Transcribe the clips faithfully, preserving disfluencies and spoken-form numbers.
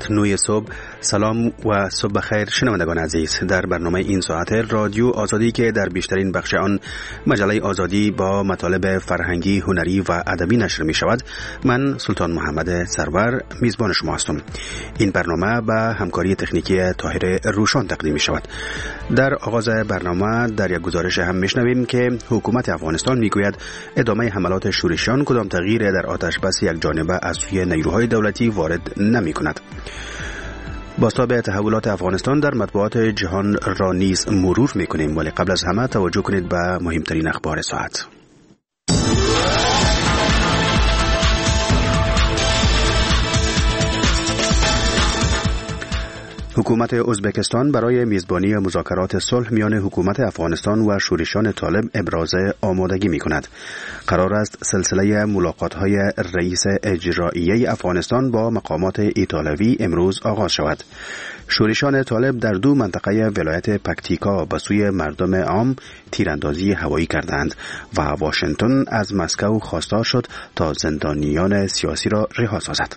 ساعت نه صبح. سلام و صبح بخیر شنوندگان عزیز. در برنامه این ساعت رادیو آزادی که در بیشترین بخش آن مجله آزادی با مطالب فرهنگی، هنری و ادبی نشر می شود، من سلطان محمد سرور میزبان شما هستم. این برنامه با همکاری تکنیکی طاهر روشان تقدیم می شود. در آغاز برنامه در یک گزارش هم میشنویم که حکومت افغانستان میگوید ادامه حملات شورشیان کدام تغییر در آتش بس یک جانبه از سوی نیروهای دولتی وارد نمی کند. بازتاب تحولات افغانستان در مطبوعات جهان را نیز مرور می کنیم، ولی قبل از همه توجه کنید به مهمترین اخبار ساعت. حکومت ازبکستان برای میزبانی مذاکرات صلح میان حکومت افغانستان و شورشیان طالب ابراز آمادگی می کند. قرار است سلسله ملاقات‌های رئیس اجرایی افغانستان با مقامات ایتالوی امروز آغاز شود. شورشیان طالب در دو منطقه ولایت پکتیکا به سوی مردم عام تیراندازی هوایی کردند و واشنگتن از مسکو خواستار شد تا زندانیان سیاسی را رها سازد.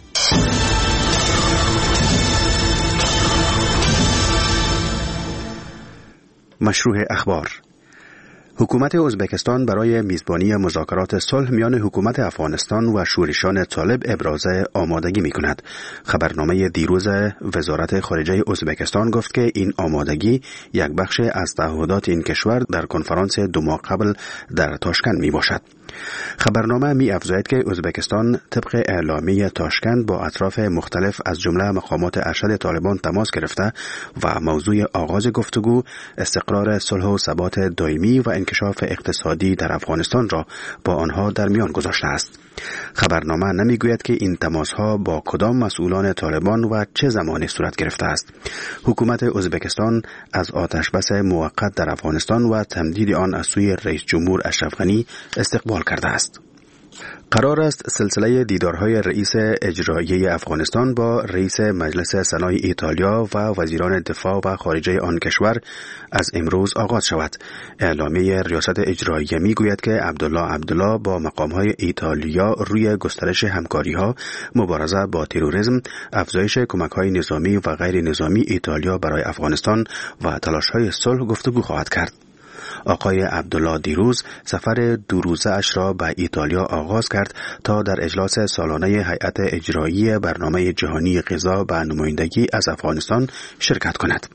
مشروع اخبار. حکومت ازبکستان برای میزبانی مذاکرات صلح میان حکومت افغانستان و شورشیان طالب ابراز آمادگی می کند. خبرنامه دیروز وزارت خارجه ازبکستان گفت که این آمادگی یک بخش از تعهدات این کشور در کنفرانس دو ماه قبل در تاشکند می باشد. خبرنامه می افزاید که ازبکستان طبق اعلامیه تاشکند با اطراف مختلف از جمله مقامات ارشد طالبان تماس گرفته و موضوع آغاز گفتگو استقرار صلح و ثبات دائمی و انکشاف اقتصادی در افغانستان را با آنها در میان گذاشته است. خبرنامه نمیگوید که این تماس‌ها با کدام مسئولان طالبان و چه زمانی صورت گرفته است. حکومت ازبکستان از آتش بس موقت در افغانستان و تمدید آن از سوی رئیس جمهور اشرف غنی استقبال کرده است. قرار است سلسله دیدارهای رئیس اجرایی افغانستان با رئیس مجلس سنای ایتالیا و وزیران دفاع و خارجه آن کشور از امروز آغاز شود. اعلامیه ریاست اجرایی میگوید که عبدالله عبدالله با مقامهای ایتالیا روی گسترش همکاری‌ها، مبارزه با تروریسم، افزایش کمک‌های نظامی و غیر نظامی ایتالیا برای افغانستان و تلاش‌های صلح گفتگو خواهد کرد. آقای عبدالله دیروز سفر دو روزه اش را به ایتالیا آغاز کرد تا در اجلاس سالانه هیئت اجرایی برنامه جهانی غذا به نمایندگی از افغانستان شرکت کند.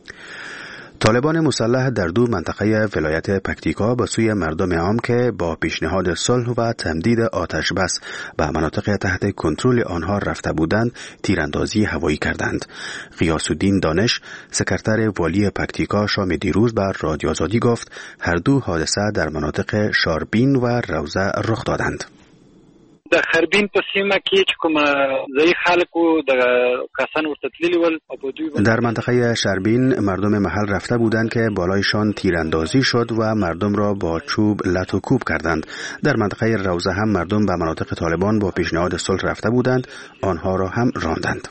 طالبان مسلح در دو منطقه ولایت پکتیکا به سوی مردم عام که با پیشنهاد صلح و تمدید آتش بس به مناطق تحت کنترل آنها رفته بودند تیراندازی هوایی کردند. غیاث الدین دانش، سکرتر والی پکتیکا، شام دیروز بر رادیو آزادی گفت هر دو حادثه در مناطق شاربین و روضه رخ دادند. د خربین په سیمه کې چې کوم ځای خلکو د کسان ورته تللي ول در منطقه شربین مردم محل رفته بودند که بالایشان تیراندازی شد و مردم را با چوب لط و کوب کردند. در منطقه روضه هم مردم به مناطق طالبان با پیشنهاد صلح رفته بودند، آنها را هم راندند.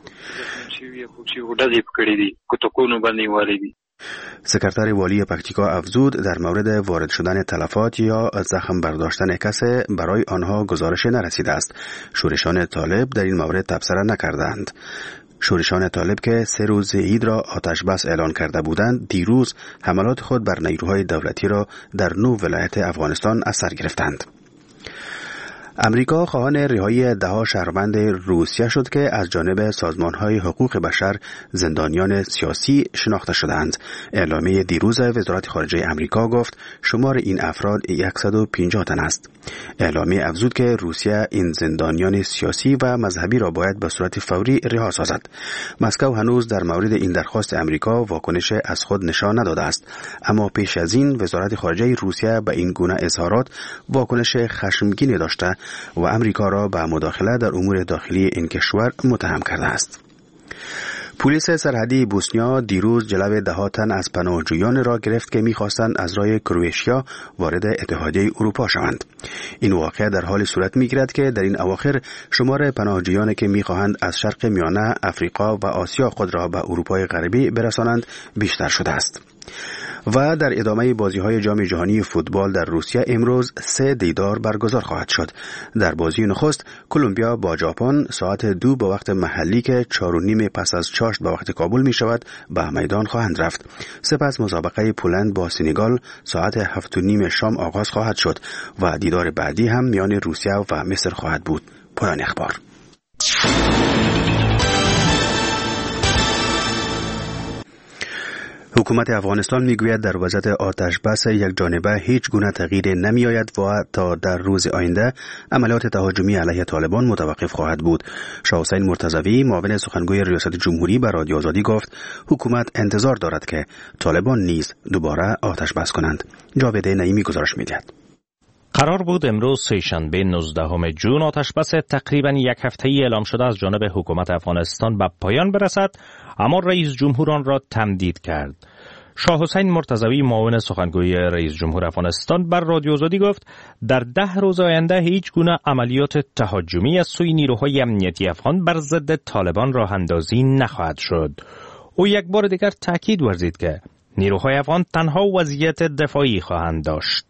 سکرتر والی پکتیکا افزود در مورد وارد شدن تلفات یا زخم برداشتن کسی برای آنها گزارش نرسیده است. شورشیان طالب در این مورد تبصره نکردند. شورشیان طالب که سه روز عید را آتش بس اعلان کرده بودند، دیروز حملات خود بر نیروهای دولتی را در نو ولایت افغانستان از سر گرفتند. امریکا خواهان رهایی ده‌ها شهروند روسیه شد که از جانب سازمان‌های حقوق بشر زندانیان سیاسی شناخته شدند. اعلامیه دیروز وزارت خارجه امریکا گفت شمار این افراد صد و پنجاه تن است. اعلامیه افزود که روسیه این زندانیان سیاسی و مذهبی را باید به صورت فوری رها سازد. مسکو هنوز در مورد این درخواست امریکا واکنش از خود نشان نداده است، اما پیش از این وزارت خارجه روسیه به این گونه اظهارات واکنش خشمگین داشته و امریکا را به مداخله در امور داخلی این کشور متهم کرده است. پلیس سرحدی بوسنیا دیروز جلو ده ها تن از پناهجویان را گرفت که می‌خواستند از راه کرواتیا وارد اتحادیه اروپا شوند. این واقعه در حال صورت می‌گیرد که در این اواخر شمار پناهجویانی که می‌خواهند از شرق میانه، افریقا و آسیا خود را به اروپای غربی برسانند بیشتر شده است. و در ادامه بازی‌های جام جهانی فوتبال در روسیه امروز سه دیدار برگزار خواهد شد. در بازی نخست کلمبیا با ژاپن ساعت دو به وقت محلی که چهار و نیم پس از چاشت به وقت کابل می شود به میدان خواهند رفت. سپس مسابقه پولند با سنگال ساعت هفت و نیم شام آغاز خواهد شد و دیدار بعدی هم میان روسیه و مصر خواهد بود. پایان اخبار. حکومت افغانستان میگوید در وضعیت آتش بس یک جانبه هیچ گونه تغییر نمی آید و تا در روز آینده عملیات تهاجمی علیه طالبان متوقف خواهد بود. شاه حسین مرتضوی معاون سخنگوی ریاست جمهوری به رادیو آزادی گفت حکومت انتظار دارد که طالبان نیز دوباره آتش بس کنند. جاوید نعیمی گزارش می‌دهد. قرار بود امروز سه‌شنبه نوزدهم ژوئن آتشبس تقریباً یک هفته‌ای اعلام شده از جانب حکومت افغانستان به پایان برسد، اما رئیس جمهور آن را تمدید کرد. شاه حسین مرتضوی معاون سخنگوی رئیس جمهور افغانستان بر رادیو آزادی گفت در ده روز آینده هیچ گونه عملیات تهاجمی از سوی نیروهای امنیتی افغان بر ضد طالبان راه اندازی نخواهد شد. او یک بار دیگر تاکید ورزید که نیروهای افغان تنها وضعیت دفاعی خواهند داشت.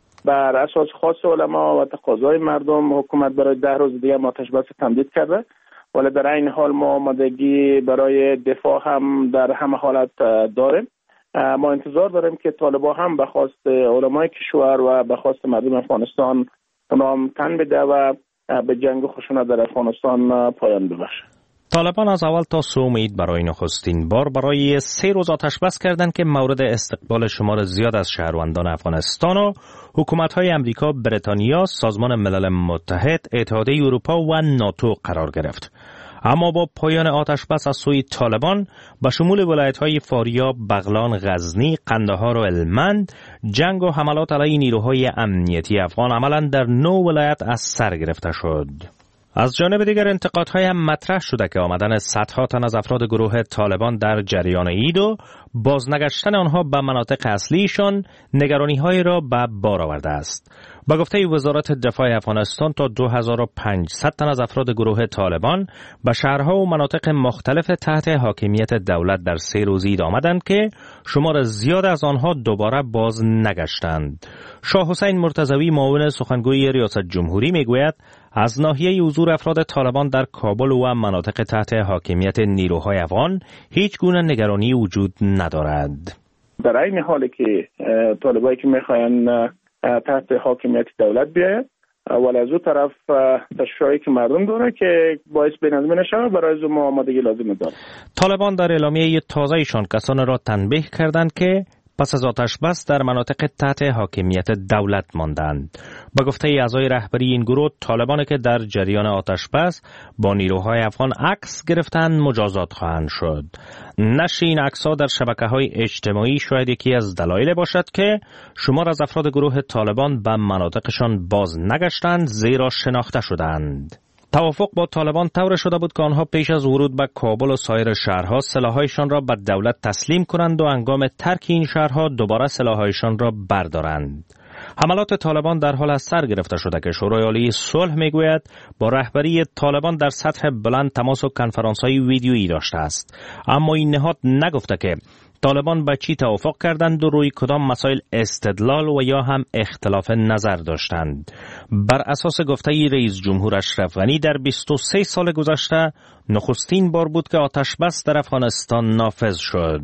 بر اساس خاص علما و تقاضای مردم حکومت برای ده روز دیگه آتش بس تمدید کرده، ولی در این حال ما آمادگی برای دفاع هم در همه حالت داریم. ما انتظار داریم که طالبان هم به خواست علمای کشور و به خواست مردم افغانستان اونام تن بده و به جنگ و خشونت در افغانستان پایان ببخشه. طالبان از اول تا سه امید برای نخستین بار برای سه روز آتش بس کردند که مورد استقبال شمار زیاد از شهروندان افغانستان و حکومت‌های امریکا، بریتانیا، سازمان ملل متحد، اتحادیه اروپا و ناتو قرار گرفت. اما با پایان آتش بس از سوی طالبان به شمول ولایت‌های فاریاب، بغلان، غزنی، قندهار و هلمند، جنگ و حملات علیه نیروهای امنیتی افغان عملاً در نه ولایت از سر گرفته شد. از جانب دیگر انتقادهای هم مطرح شده که آمدن صدها تن از افراد گروه طالبان در جریان عید و بازنگشتن آنها به مناطق اصلیشان نگرانی‌های را به بار آورده است. با گفته وزارت دفاع افغانستان تا دو هزار و پانصد تن از افراد گروه طالبان به شهرها و مناطق مختلف تحت حاکمیت دولت در سه روز عید آمدند که شمار زیاد از آنها دوباره باز نگشتند. شاه حسین مرتضوی معاون سخنگوی ریاست جمهوری میگوید از ناحیه حضور افراد طالبان در کابل و مناطق تحت حاکمیت نیروهای افغان هیچ گونه نگرانی وجود ندارد. در این حالی که طالبایی که میخواین تحت حاکمیت دولت بیاید، ولی از اون طرف تشریعی که مردم داره که باعث بینظمی نشه، برای از ما آمادگی لازم داره. طالبان در اعلامیه تازه‌شان کسان را تنبیه کردند که پس از آتش بس در مناطق تحت حاکمیت دولت ماندند. با گفته اعضای رهبری این گروه، طالبانی که در جریان آتش بس با نیروهای افغان عکس گرفتند مجازات خواهند شد. نشر این عکس‌ها در شبکه‌های اجتماعی شاید یکی از دلایل باشد که شمار از افراد گروه طالبان به مناطقشان باز نگشتند، زیرا شناخته شدند. توافق با طالبان طور شده بود که آنها پیش از ورود به کابل و سایر شهرها سلاح‌هایشان را به دولت تسلیم کنند و هنگام ترک این شهرها دوباره سلاح‌هایشان را بردارند. حملات طالبان در حال از سر گرفته شده که شورای عالی صلح میگوید با رهبری طالبان در سطح بلند تماس و کنفرانس‌های ویدیویی داشته است، اما این نهاد نگفته که طالبان به چی توافق کردند و روی کدام مسائل استدلال و یا هم اختلاف نظر داشتند. بر اساس گفته رئیس جمهور اشرف غنی در بیست و سه سال گذشته نخستین بار بود که آتش بس در افغانستان نافذ شد.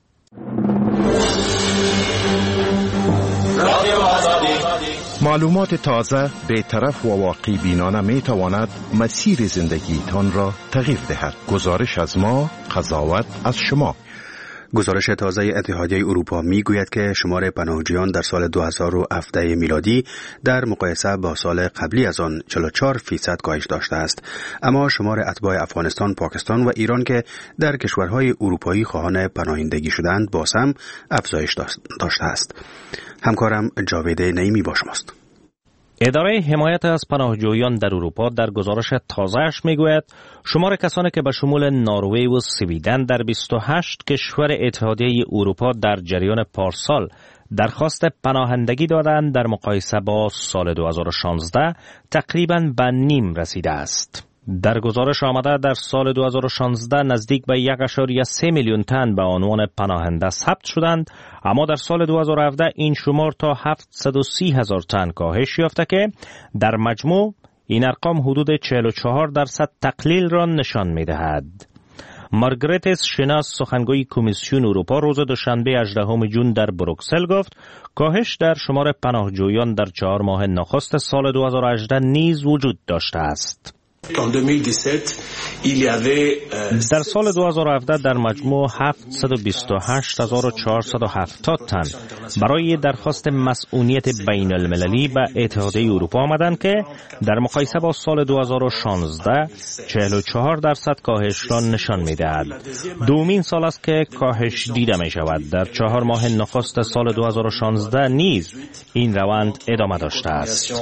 معلومات تازه، بی‌طرف و واقعی بینانه می تواند مسیر زندگیتان را تغییر دهد. گزارش از ما، قضاوت از شما. گزارش تازه اتحادیه اروپا میگوید که شمار پناهجویان در سال دو هزار و هفده میلادی در مقایسه با سال قبلی از آن چهل و چهار فیصد کاهش داشته است، اما شمار اتباع افغانستان، پاکستان و ایران که در کشورهای اروپایی خواهان پناهندگی شدند باز هم افزایش داشته است. همکارم جاوید نعیمی با شماست. اداره حمایت از پناهجویان در اروپا در گزارش تازه‌اش میگوید شمار کسانی که به شمول نروژ و سویدن در بیست و هشت کشور اتحادیه اروپا در جریان پارسال درخواست پناهندگی دادند در مقایسه با سال دو هزار و شانزده تقریباً به نیم رسیده است. در گزارش آمده در سال دو هزار و شانزده نزدیک به یک ممیز سه میلیون تن به عنوان پناهنده ثبت شدند، اما در سال دو هزار و هفده این شمار تا هفتصد و سی هزار تن کاهش یافته که در مجموع این ارقام حدود چهل و چهار درصد تقلیل را نشان می دهد. مارگرتس شناس سخنگوی کمیسیون اروپا روز دوشنبه هجدهم ژوئن در بروکسل گفت کاهش در شمار پناهجویان در چهار ماه نخست سال دو هزار و هجده نیز وجود داشته است. در سال دو هزار و هفده در مجموع هفتصد و بیست و هشت هزار و چهارصد و هفتاد تن برای درخواست مسئولیت بین المللی به اتحادیه اروپا آمدند که در مقایسه با سال دو هزار و شانزده چهل و چهار درصد کاهش را نشان می‌دهد. دومین سال است که کاهش دیده می شود. در چهار ماه نخست سال دو هزار و شانزده نیز این روند ادامه داشته است.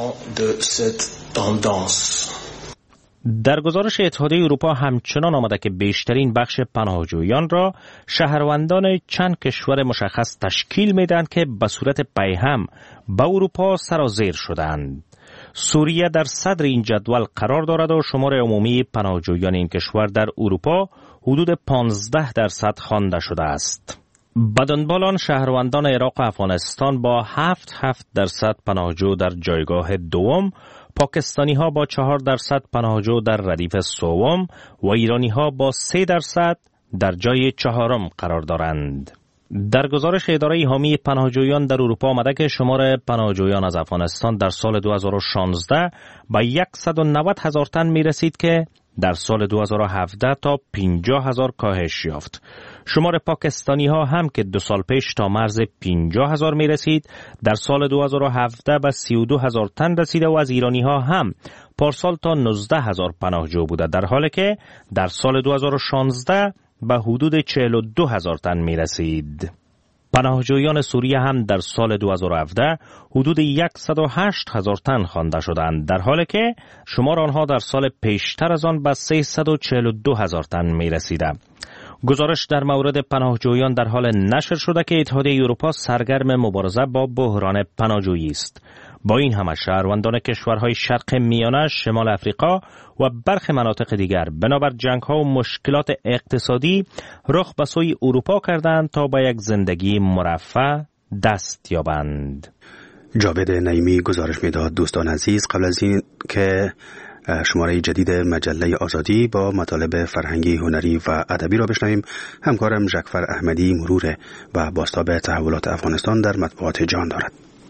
در گزارش اتحادیه اروپا همچنان آمده که بیشترین بخش پناهجویان را شهروندان چند کشور مشخص تشکیل میدهند که به صورت پیهم به اروپا سرازیر شدند. سوریه در صدر این جدول قرار دارد و شمار عمومی پناهجویان این کشور در اروپا حدود پانزده درصد خوانده شده است. بدانبال آن شهروندان عراق و افغانستان با هفت هفت درصد پناهجو در جایگاه دوم، پاکستانی ها با چهار درصد پناهجو در ردیف سوم و ایرانی ها با سه درصد در جای چهارم قرار دارند. در گزارش اداره حامی پناهجویان در اروپا آمده که شمار پناهجویان از افغانستان در سال دو هزار و شانزده به صد و نود هزار تن می رسید که در سال دو هزار و هفده تا پنجاه هزار کاهش یافت. شمار پاکستانی ها هم که دو سال پیش تا مرز پنجاه هزار می رسید در سال دو هزار و هفده به سی و دو هزار تن رسیده و از ایرانی ها هم پارسال تا نوزده هزار پناهجو بوده، در حالی که در سال دو هزار و شانزده به حدود چهل و دو هزار تن می رسید. پناهجویان سوریه هم در سال دو هزار و هفده حدود صد و هشت هزار تن خوانده شدند، در حالی که شمار آنها در سال پیشتر از آن به سیصد و چهل و دو هزار تن می رسیده. گزارش در مورد پناهجویان در حال نشر شده که اتحادیه اروپا سرگرم مبارزه با بحران پناهجویی است. با این همه شهروندان کشورهای شرق میانه، شمال افریقا و برخی مناطق دیگر بنابر جنگ‌ها و مشکلات اقتصادی رخ به سوی اروپا کردند تا به یک زندگی مرفه دست یابند. جاوید نعیمی گزارش می‌داد. دوستان عزیز، قبل از این که شماره جدید مجله آزادی با مطالب فرهنگی، هنری و ادبی را بشنویم، همکارم ژکفر احمدی مرور و بازتاب تحولات افغانستان در مطبوعات جهان دارد.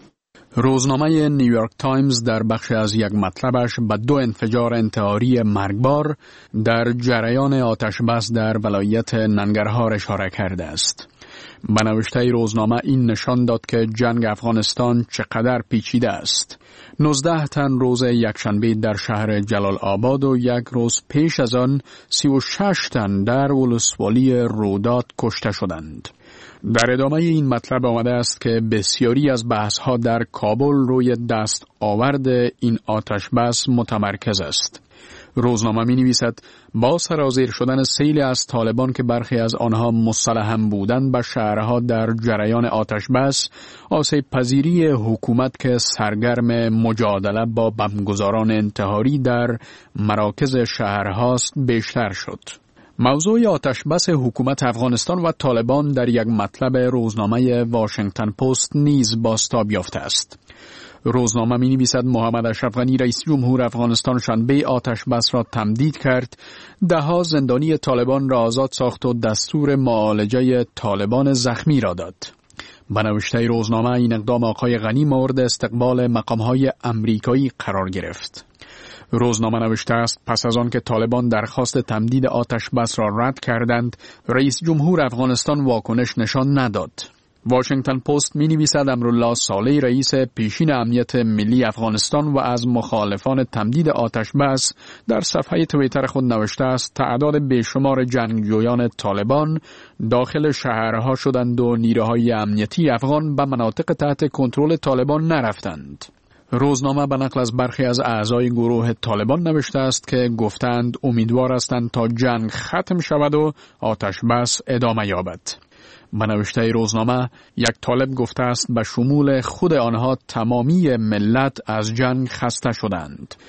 روزنامه نیویورک تایمز در بخش از یک مطلبش به دو انفجار انتحاری مرگبار در جریان آتش بس در ولایت ننگرهار اشاره کرده است. به نوشته روزنامه این نشان داد که جنگ افغانستان چقدر پیچیده است. نوزده تن روز یکشنبه در شهر جلال آباد و یک روز پیش از آن سی و شش تن در ولسوالی رودات کشته شدند. در ادامه این مطلب آمده است که بسیاری از بحث‌ها در کابل روی دست آورد این آتش بس متمرکز است. روزنامه می نویسد با سرازیر شدن سیل از طالبان که برخی از آنها مسلح بودند به شهرها در جریان آتش بس، آسیب پذیری حکومت که سرگرم مجادله با بمبگذاران انتحاری در مراکز شهرهاست بیشتر شد. موضوع آتش بس حکومت افغانستان و طالبان در یک مطلب روزنامه واشنگتن پست نیز بازتاب یافته است. روزنامه می نویسد محمد اشرف غنی رئیس جمهور افغانستان شنبه آتش بس را تمدید کرد، دهها زندانی طالبان را آزاد ساخت و دستور معالجه طالبان زخمی را داد. به نوشته روزنامه این اقدام آقای غنی مورد استقبال مقام‌های امریکایی قرار گرفت. روزنامه نوشته است پس از آن که طالبان درخواست تمدید آتش بس را رد کردند، رئیس جمهور افغانستان واکنش نشان نداد. واشنگتن پست می نویسد امرالله صالح رئیس پیشین امنیت ملی افغانستان و از مخالفان تمدید آتش بس در صفحه توییتر خود نوشته است تعداد بیشمار جنگجویان طالبان داخل شهرها شدند و نیروهای امنیتی افغان به مناطق تحت کنترل طالبان نرفتند. روزنامه به نقل از برخی از اعضای گروه طالبان نوشته است که گفتند امیدوار هستند تا جنگ ختم شود و آتش بس ادامه یابد. به نوشته روزنامه یک طالب گفته است به شمول خود آنها تمامی ملت از جنگ خسته شدند.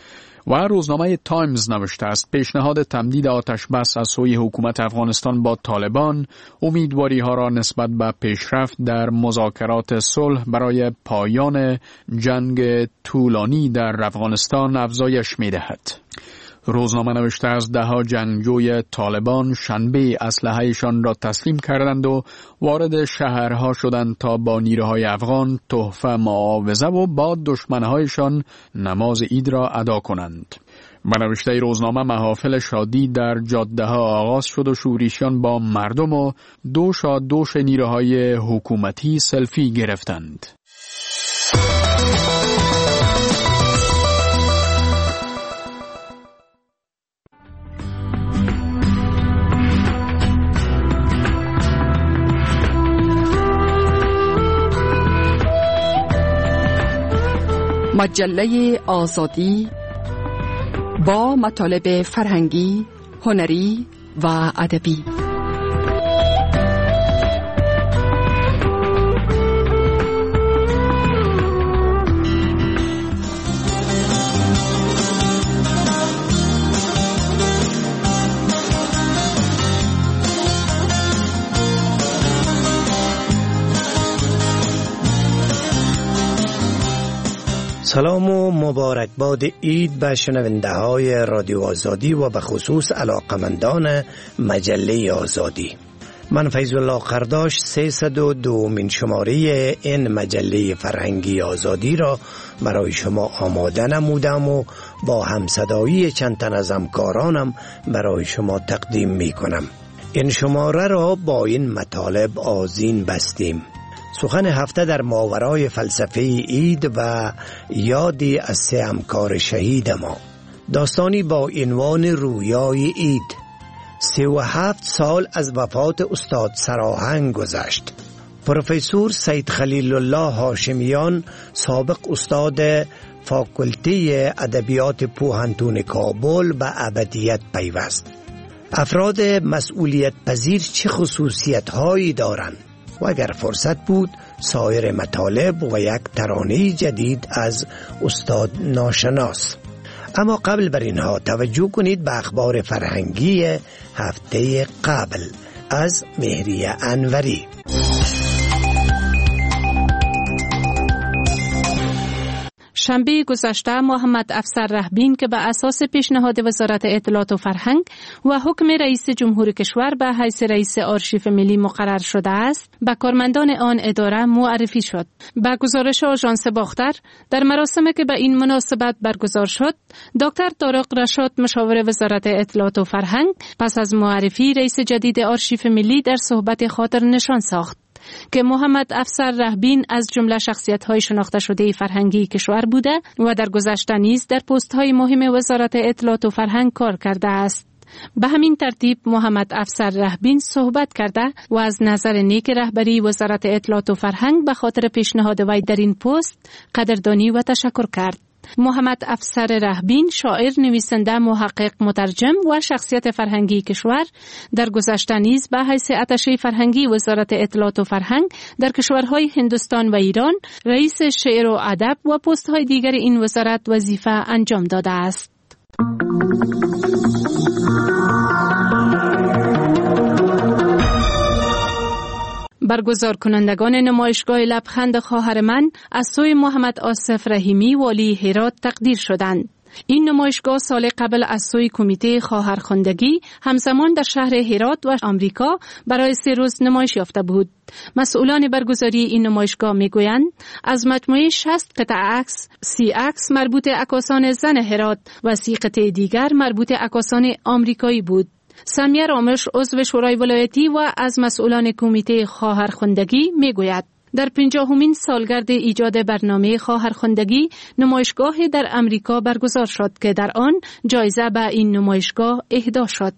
و روزنامه تایمز نوشته است پیشنهاد تمدید آتش بس از سوی حکومت افغانستان با طالبان امیدواری ها را نسبت به پیشرفت در مذاکرات صلح برای پایان جنگ طولانی در افغانستان افزایش می دهد. روزنامه نوشته است دهها جنگجوی طالبان شنبه اسلحه‌شان را تسلیم کردند و وارد شهرها شدند تا با نیروهای افغان تحفه معاوضه و با دشمنهایشان نماز عید را ادا کنند. به نوشته روزنامه محافل شادی در جاده ها آغاز شد و شورشیان با مردم و دوشا دوش نیروهای حکومتی سلفی گرفتند. مجله آزادی با مطالب فرهنگی، هنری و ادبی. سلام و مبارکباد عید به شنونده های رادیو آزادی و به خصوص علاقمندان مجله آزادی. من فیض الله قرداش سیصد و دومین شماره این مجله فرهنگی آزادی را برای شما آماده نمودم و با همصدایی چند تن از همکارانم برای شما تقدیم می کنم. این شماره را با این مطالب آذین بستیم: سخن هفته در ماورای فلسفه عید و یادی از سه همکار شهید ما. داستانی با عنوان رویای عید. سی و هفت سال از وفات استاد سراهنگ گذشت. پروفسور سید خلیل الله هاشمیان، سابق استاد فاکولته ادبیات پوهنتون کابل، به ابدیت پیوست. افراد مسئولیت پذیر چه خصوصیت هایی دارند؟ و اگر فرصت بود سایر مطالب و یک ترانه جدید از استاد ناشناس. اما قبل بر اینها توجه کنید به اخبار فرهنگی هفته قبل از مهری انوری. شنبه گذشته محمد افسر رهبین که به اساس پیشنهاد وزارت اطلاعات و فرهنگ و حکم رئیس جمهور کشور به حیث رئیس آرشیو ملی مقرر شده است، به کارمندان آن اداره معرفی شد. به گزارش آژانس باختر، در مراسمی که به این مناسبت برگزار شد، دکتر طارق رشاد مشاور وزارت اطلاعات و فرهنگ پس از معرفی رئیس جدید آرشیو ملی در صحبت خاطر نشان ساخت که محمد افسر رهبین از جمله شخصیت‌های شناخته شده فرهنگی کشور بوده و در گذشته نیز در پست‌های مهم وزارت اطلاعات و فرهنگ کار کرده است. به همین ترتیب محمد افسر رهبین صحبت کرده و از نظر نیک رهبری وزارت اطلاعات و فرهنگ به خاطر پیشنهاد وی در این پست قدردانی و تشکر کرد. محمد افسر رهبین شاعر، نویسنده، محقق، مترجم و شخصیت فرهنگی کشور، در گذشته نیز به حیث اتشه فرهنگی وزارت اطلاعات و فرهنگ در کشورهای هندوستان و ایران رئیس شعر و ادب و پست‌های دیگر این وزارت وظیفه انجام داده است. برگزار کنندگان نمایشگاه لبخند خواهر من از سوی محمد آصف رحیمی والی هرات تقدیر شدند. این نمایشگاه سال قبل از سوی کمیته خواهرخواندگی همزمان در شهر هرات و آمریکا برای سه روز نمایش یافته بود. مسئولان برگزاری این نمایشگاه میگویند از مجموعه شصت قطعه عکس، سی عکس مربوط عکاسان زن هرات و سی قطعه دیگر مربوط عکاسان آمریکایی بود. سمیه رامش، عضو شورای ولایتی و از مسئولان کمیته خواهرخواندگی میگوید در پنجاهمین سالگرد ایجاد برنامه خواهرخواندگی نمایشگاهی در امریکا برگزار شد که در آن جایزه به این نمایشگاه اهدا شد.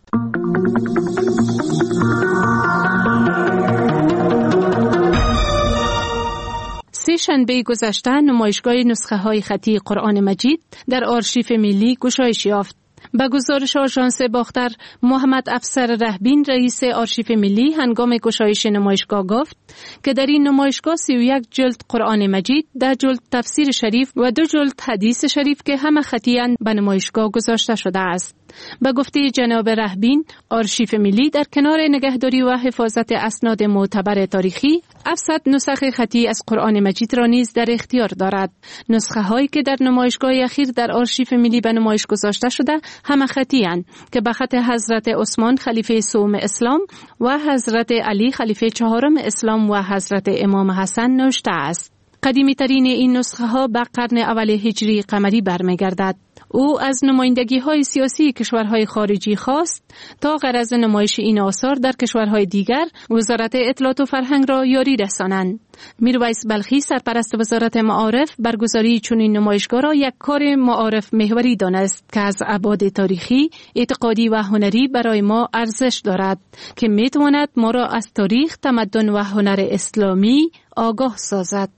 سه شنبه گذشته نمایشگاه نسخه های خطی قرآن مجید در آرشیو ملی گشایش یافت. به گزارش آژانس باختر، محمد افسر رهبین رئیس آرشیو ملی هنگام گشایش نمایشگاه گفت که در این نمایشگاه سی و یک جلد قرآن مجید، ده جلد تفسیر شریف و دو جلد حدیث شریف که همه خطیاً به نمایشگاه گذاشته شده است. به گفته جناب رهبین، آرشیو ملی در کنار نگهداری و حفاظت اسناد معتبر تاریخی، هفتصد نسخه خطی از قرآن مجید را نیز در اختیار دارد. نسخه هایی که در نمایشگاه اخیر در آرشیو ملی به نمایش گذاشته شده همه خطی اند که به خط حضرت عثمان خلیفه سوم اسلام و حضرت علی خلیفه چهارم اسلام و حضرت امام حسن نوشته است. قدیمی ترین این نسخه ها به قرن اول هجری قمری برمیگردد. او از نمایندگی های سیاسی کشورهای خارجی خواست تا غرض نمایش این آثار در کشورهای دیگر وزارت اطلاعات و فرهنگ را یاری رسانند. میرویس بلخی سرپرست وزارت معارف برگزاری چنین نمایشگاه را یک کار معارف محوری دانست که از ابعاد تاریخی، اعتقادی و هنری برای ما ارزش دارد که میتواند ما را از تاریخ، تمدن و هنر اسلامی آگاه سازد.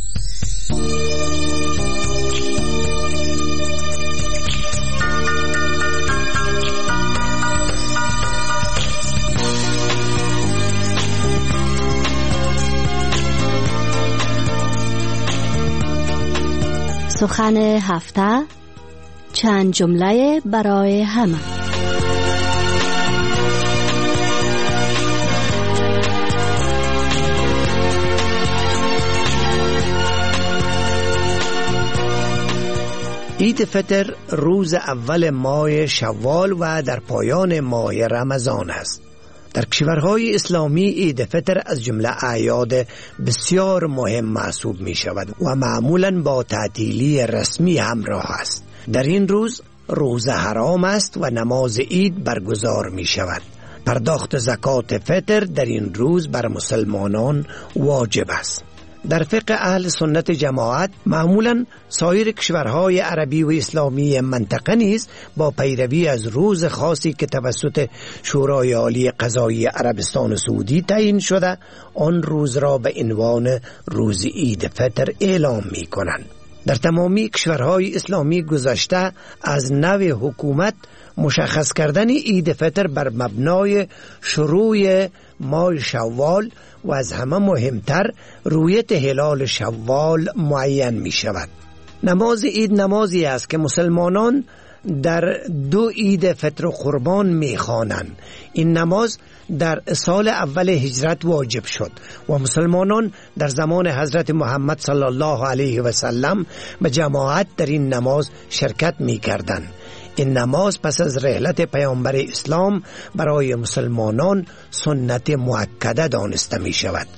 سخن هفته، چند جمله برای همه. عید فطر روز اول ماه شوال و در پایان ماه رمضان است. در کشورهای اسلامی عید فطر از جمله اعیاد بسیار مهم محسوب می شود و معمولاً با تعطیلی رسمی همراه است. در این روز روزه حرام است و نماز عید برگزار می شود. پرداخت زکات فطر در این روز بر مسلمانان واجب است. در فقه اهل سنت جماعت معمولاً سایر کشورهای عربی و اسلامی منطقه نیز با پیروی از روز خاصی که توسط شورای عالی قضایی عربستان سعودی تعیین شده آن روز را به عنوان روز عید فطر اعلام می کنند. در تمامی کشورهای اسلامی گذشته از نوع حکومت مشخص کردن عید فطر بر مبنای شروع ماه شوال و از همه مهمتر رویت هلال شوال معین می شود. نماز عید نمازی است که مسلمانان در دو عید فطر و قربان می خوانند. این نماز در سال اول هجرت واجب شد و مسلمانان در زمان حضرت محمد صلی الله علیه و سلم به جماعت در این نماز شرکت می کردند. این نماز پس از رحلت پیامبر اسلام برای مسلمانان سنت مؤکده دانسته می شود.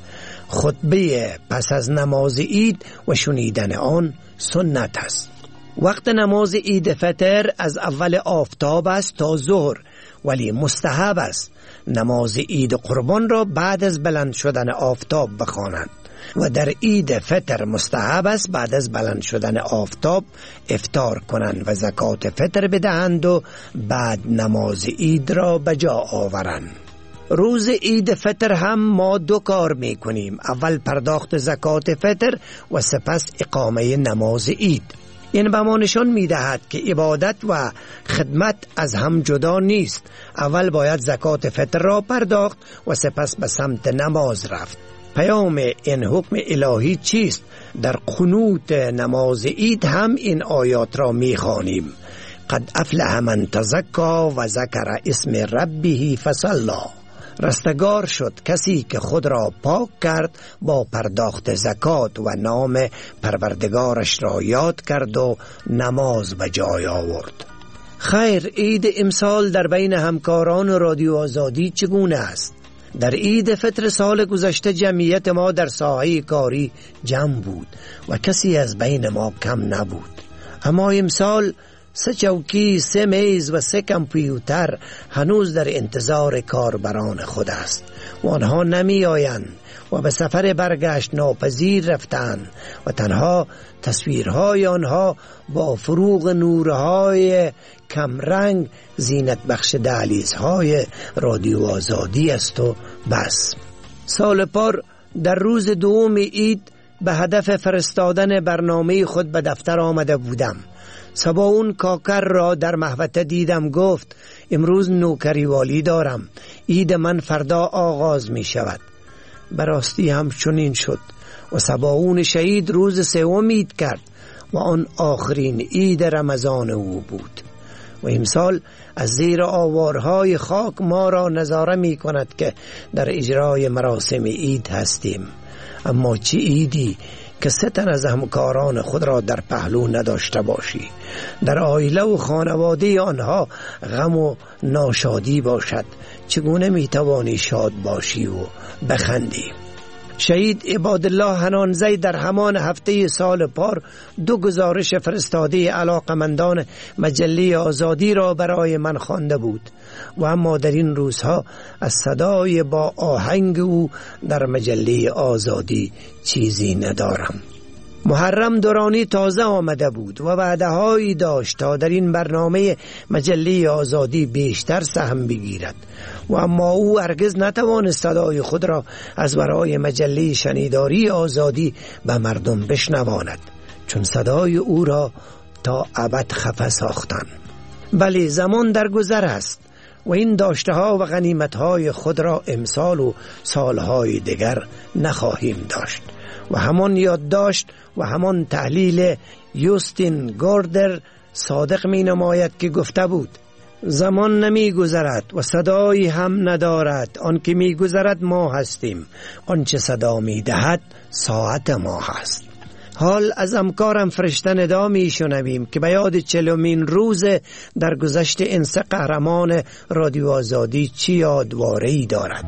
خطبه پس از نماز عید و شنیدن آن سنت است. وقت نماز عید فطر از اول آفتاب است تا ظهر، ولی مستحب است نماز عید قربان را بعد از بلند شدن آفتاب بخوانند و در عید فطر مستحب است بعد از بلند شدن آفتاب افطار کنند و زکات فطر بدهند و بعد نماز عید را بجا آورند. روز عید فطر هم ما دو کار می کنیم. اول پرداخت زکات فطر و سپس اقامه نماز عید. این به ما نشان می دهد که عبادت و خدمت از هم جدا نیست. اول باید زکات فطر را پرداخت و سپس به سمت نماز رفت. پیام این حکم الهی چیست؟ در قنوت نماز عید هم این آیات را می خوانیم. قد افلح من تزکا و ذکر اسم ربه فصلی. رستگار شد کسی که خود را پاک کرد با پرداخت زکات و نام پروردگارش را یاد کرد و نماز به جای آورد. خیر، عید امسال در بین همکاران رادیو آزادی چگونه است؟ در عید فطر سال گذشته جمعیت ما در ساحه کاری جمع بود و کسی از بین ما کم نبود. اما امسال سه چوکی، سه میز و سه کامپیوتر هنوز در انتظار کاربران خود است و آنها نمی آیند و به سفر برگشت ناپذیر رفتند و تنها تصویرهای آنها با فروغ نورهای کمرنگ زینت بخش دهلیزهای رادیو آزادی است و بس. سال پار در روز دوم عید به هدف فرستادن برنامه خود به دفتر آمده بودم. سباون کاکر را در محوطه دیدم، گفت امروز نوکری والی دارم، عید من فردا آغاز می شود. براستی هم چنین شد و سباون شهید روز سوم عید کرد و آن آخرین عید رمضان او بود و امسال از زیر آوارهای خاک ما را نظاره می کند که در اجرای مراسم عید هستیم. اما چه عیدی که سه تن از همکاران خود را در پهلو نداشته باشی، در عائله و خانواده آنها غم و ناشادی باشد، چگونه می توانی شاد باشی و بخندی؟ شهید عبادالله حنانزی در همان هفته سال پار دو گزارش فرستاده علاقمندان مجله آزادی را برای من خوانده بود و اما در این روزها از صدای با آهنگ او در مجله آزادی چیزی ندارم. محرم دورانی تازه آمده بود و وعده‌هایی داشت تا در این برنامه مجله آزادی بیشتر سهم بگیرد و اما او هرگز نتوانست صدای خود را از برای مجله شنیداری آزادی به مردم بشنواند، چون صدای او را تا ابد خفه ساختند. ولی زمان در گذر است و این داشته ها و غنیمت های خود را امسال و سالهای دیگر نخواهیم داشت و همان یادداشت و همان تحلیل یوستین گوردر صادق می نماید که گفته بود زمان نمی گذرد و صدایی هم ندارد، آن که می گذرد ما هستیم، آنچه صدا می دهد ساعت ما هست. حال از همکارم فرشته ندا می شنویم که به یاد چهلمین روز در گذشت انس قهرمان رادیو آزادی چی یادواره‌ای دارد.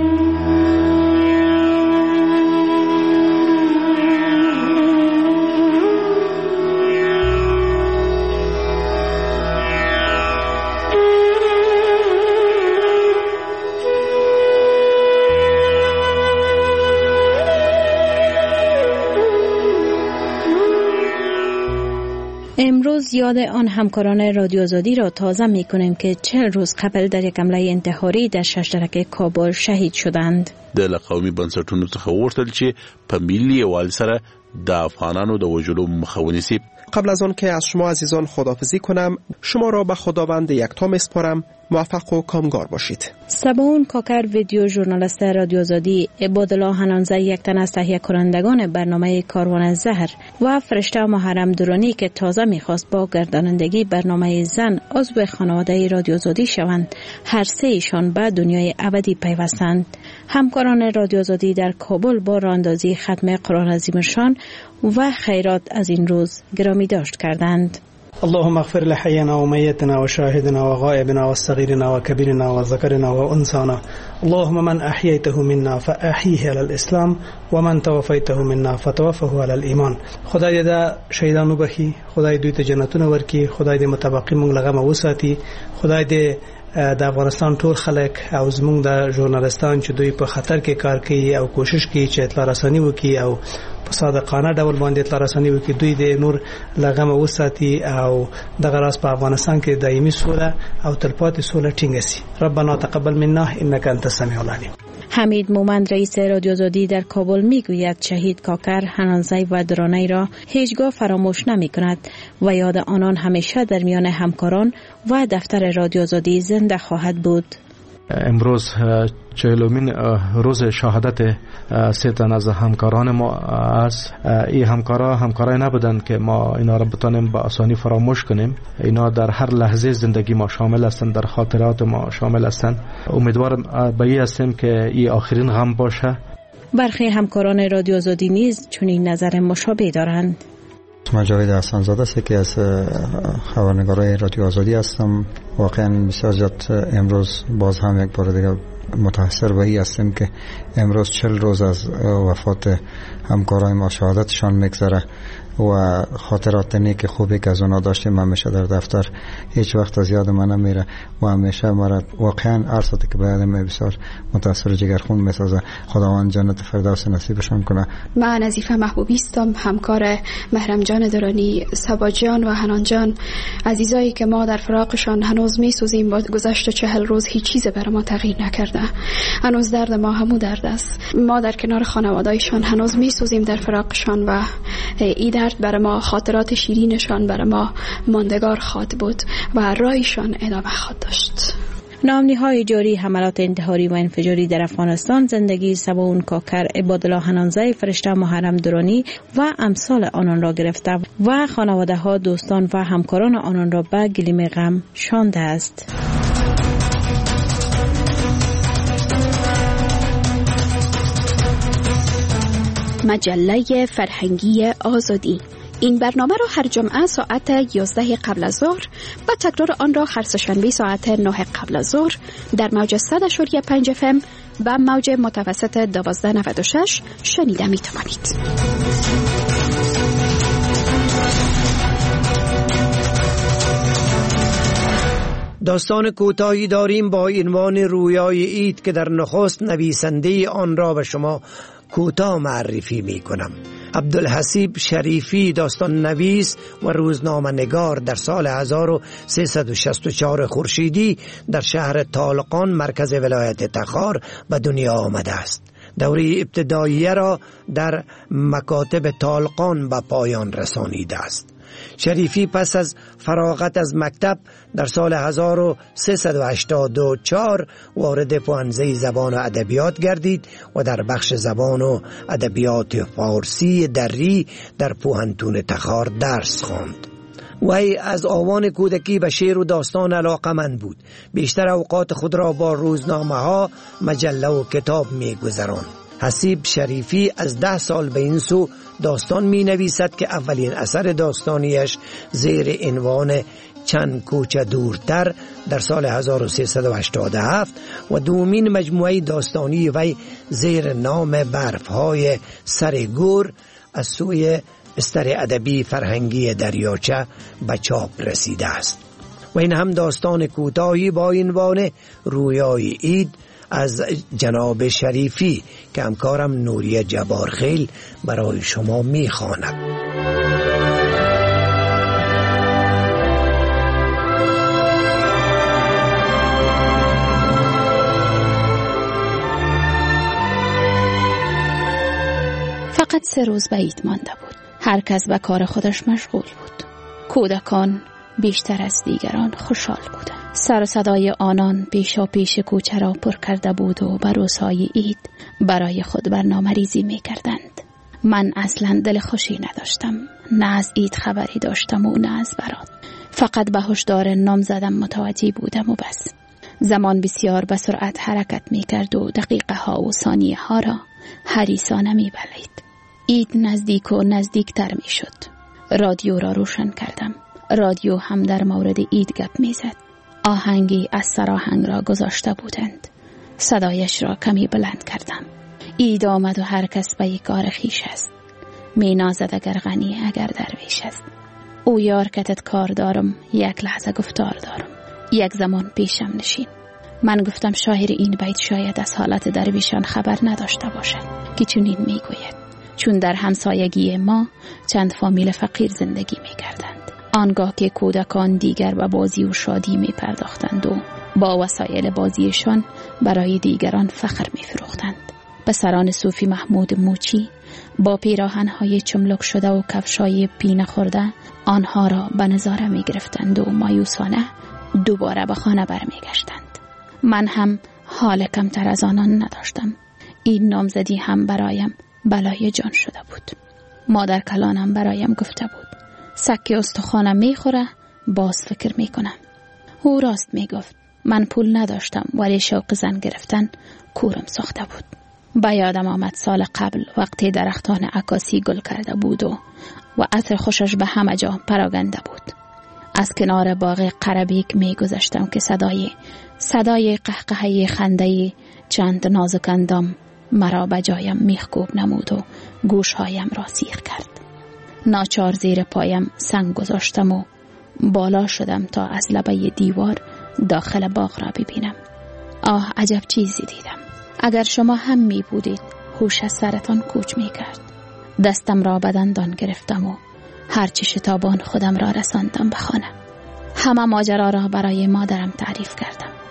امروز یاد آن همکاران رادیو آزادی را تازه می کنیم که چهل روز قبل در یک حمله انتحاری در ششترک کابل شهید شدند. د قومي بنسټونو څخه وغوښتل چې په ملي یووالي سره د افغانانو د وژلو مخه ونیسي. قبل از آن که از شما عزیزان خداحافظی کنم، شما را به خداوند یکتا میسپارم. موفق و کامگار باشید. سباون کاکر ویدیو ژورنالیست رادیو آزادی، عبادالله حنانزی یک تن از تهیه کنندگان برنامه کاروان زهر و فرشته محرم درانی که تازه میخواست با گردانندگی برنامه زن عضو خانواده رادیو آزادی شوند، هر سه ایشان به دنیای ابدی پیوستند. همکاران رادیو آزادی در کابل با راهاندازی ختم قرآن عظیم شان و خیرات از این روز گرامی داشت کردند. اللهم اغفر لحينا وميتنا وشاهدنا وغائبنا وصغيرنا وكبيرنا وذكرنا وأنثانا. اللهم من أحييته منا فأحيه على الإسلام ومن توفيته منا فتوفه على الإيمان. خدای دا شهیدانو بخي، خدای دوی ته جنتونه ورکي، خدای دې متبقي مونږ لغه وساتي، خدای دې د افغانستان ټول خلک او زمونږ د ژورنالستان چې دوی په خطر کې کار کوي او کوشش کوي چې اطلاع رساني وکړي او په صادقانه ډول باندې اطلاع رساني وکړي، دوی د نور لغه وساتي او دغه راز په افغانستان کې دایمي سوله او تلپاتې سوله ټینګه سي. ربنا تقبل منا انك انت السميع العليم. حمید مومند رئیس رادیو آزادی در کابل میگوید شهید کاکر، حنانزی و درانی را هیچگاه فراموش نمی کند و یاد آنان همیشه در میان همکاران و دفتر رادیو آزادی زنده خواهد بود. امروز چهلمین روز شهادت سه تن از همکاران ما است. این همکارا همکارای نبودند که ما اینا را بتونیم با آسانی فراموش کنیم. اینا در هر لحظه زندگی ما شامل هستند، در خاطرات ما شامل هستند. امیدوارم به این هستیم که این آخرین غم باشه. برخی همکاران رادیو آزادی نیز چنین نظر مشابه دارند. من جاوید احسانزاده است که از خبرنگارای رادیو آزادی هستم. واقعا بسیار زیاد امروز باز هم یک بار دیگه متاثر به این هستیم که امروز چهل روز از وفات همکارای ما شهادتشان میگذره و خاطرات نیک خوبی که از اونا داشتیم همیشه در دفتر هیچ وقت از یاد من نمیره و همیشه مرا واقعا عرصاتی که باید بسیار متاثر و جگرخون میسازه. خداوند جنت فردوس نصیبشان کنه. من نظیفه محبوبی هستم، همکار محرم جان درانی، صبا جان و حنان جان، عزیزایی که ما در فراقشان هنوز میسوزیم. با گذشت چهل روز هیچ چیز برای ما تغییر نکرده. کرده. هنوز درد ما همو درد است. ما در کنار خانواده‌شان هنوز میسوزیم در فراقشان و این درد برای ما، خاطرات شیرینشان برای ما ماندگار خواهد بود و رایشان ادامه خواهد داشت. نامنی‌های جاری حملات انتحاری و انفجاری در افغانستان زندگی سباون کاکر، عبادالله حنانزه، فرشته محرم درانی و امثال آنان را گرفته و خانواده ها، دوستان و همکاران آنان را به گلیم غم شانده است. مجله فرهنگی آزادی. این برنامه را هر جمعه ساعت یازده قبل از ظهر و تکرار آن را هر سه‌شنبه ساعت نه قبل از ظهر در موج صد و پنج اف ام و موج متوسط دوازده نود و شش شنیده می توانید. داستان کوتاهی داریم با عنوان رویای عید که در نخست نویسنده آن را به شما کوتاه معرفی می کنم. عبدالحسیب شریفی داستان نویس و روزنامه نگار در سال هزار و سیصد و شصت و چهار خورشیدی در شهر طالقان مرکز ولایت تخار به دنیا آمده است. دوره ابتداییه را در مکاتب طالقان به پایان رسانیده است. شریفی پس از فراغت از مکتب در سال هزار و سیصد و هشتاد و چهار وارد پوهنځی زبان و ادبیات گردید و در بخش زبان و ادبیات فارسی دری در پوهنتون تخار درس خواند. وی از آوان کودکی به شعر و داستان علاقه‌مند بود. بیشتر اوقات خود را با روزنامه ها، مجله و کتاب می گذراند. حسیب شریفی از ده سال به این سو داستان می نویسد که اولین اثر داستانیش زیر عنوان چند کوچه دورتر در سال هزار و سیصد و هشتاد و هفت و دومین مجموعه داستانی وی زیر نام برفهای سر گور از سوی بستر ادبی فرهنگی دریاچه به چاپ رسیده است. و این هم داستان کوتاهی با عنوان رویای عید از جناب شریفی که همکارم نوریه جبارخیل برای شما میخواند. فقط سه روز به عید مانده بود. هر کس به کار خودش مشغول بود. کودکان بیشتر از دیگران خوشحال بودند. سر و صدای آنان پیشا پیش کوچه را پر کرده بود و به روزهای عید برای خود برنامه ریزی می کردند. من اصلا دل خوشی نداشتم. نه از عید خبری داشتم و نه از برات. فقط به هشدار نام زدم متوجه بودم و بس. زمان بسیار به سرعت حرکت می کرد و دقیقه ها و ثانیه ها را حریصانه می بلید. عید نزدیک و نزدیکتر می شد. رادیو را روشن کردم. رادیو هم در مورد عید گپ می زد. آهنگی از سراهنگ را گذاشته بودند. صدایش را کمی بلند کردم. عید آمد و هر کس به یک کار خویش است. می نازد اگر غنی اگر درویش است. او یار کتت کار دارم، یک لحظه گفتار دارم، یک زمان پیشم نشین. من گفتم شاعر این بیت شاید از حالت درویشان خبر نداشته باشد که چنین می گوید: چون در همسایگی ما چند فامیل فقیر زندگی می کردند. آنگاه که کودکان دیگر به بازی و شادی می پرداختند و با وسایل بازیشان برای دیگران فخر می فروختند. پسران صوفی محمود موچی با پیراهن‌های چملک شده و کفشای پینه خورده آنها را به نظاره می گرفتند و مایوسانه دوباره به خانه برمی گشتند. من هم حال کمتر از آنان نداشتم. این نامزدی هم برایم بلای جان شده بود. مادر کلانم برایم گفته بود: سکه استخوانه می خوره، باز فکر می کنم. او راست می گفت. من پول نداشتم ولی شوق زن گرفتن کورم ساخته بود. به یادم آمد سال قبل وقتی درختان عکاسی گل کرده بود و و عطر خوشش به همه جا پراگنده بود. از کنار باغ قربیک می گذشتم که صدای صدای قهقهه خنده چند نازک اندام مرا به جایم میخکوب نمود و گوشهایم را سیخ کرد. ناچار زیر پایم سنگ گذاشتم و بالا شدم تا از لبه دیوار داخل باغ را ببینم. آه عجب چیزی دیدم. اگر شما هم می بودید هوش از سرتان کوچ می کرد. دستم را به دندان گرفتم و هرچی شتابان خودم را رساندم به خانه. همه ماجرا را برای مادرم تعریف کردم.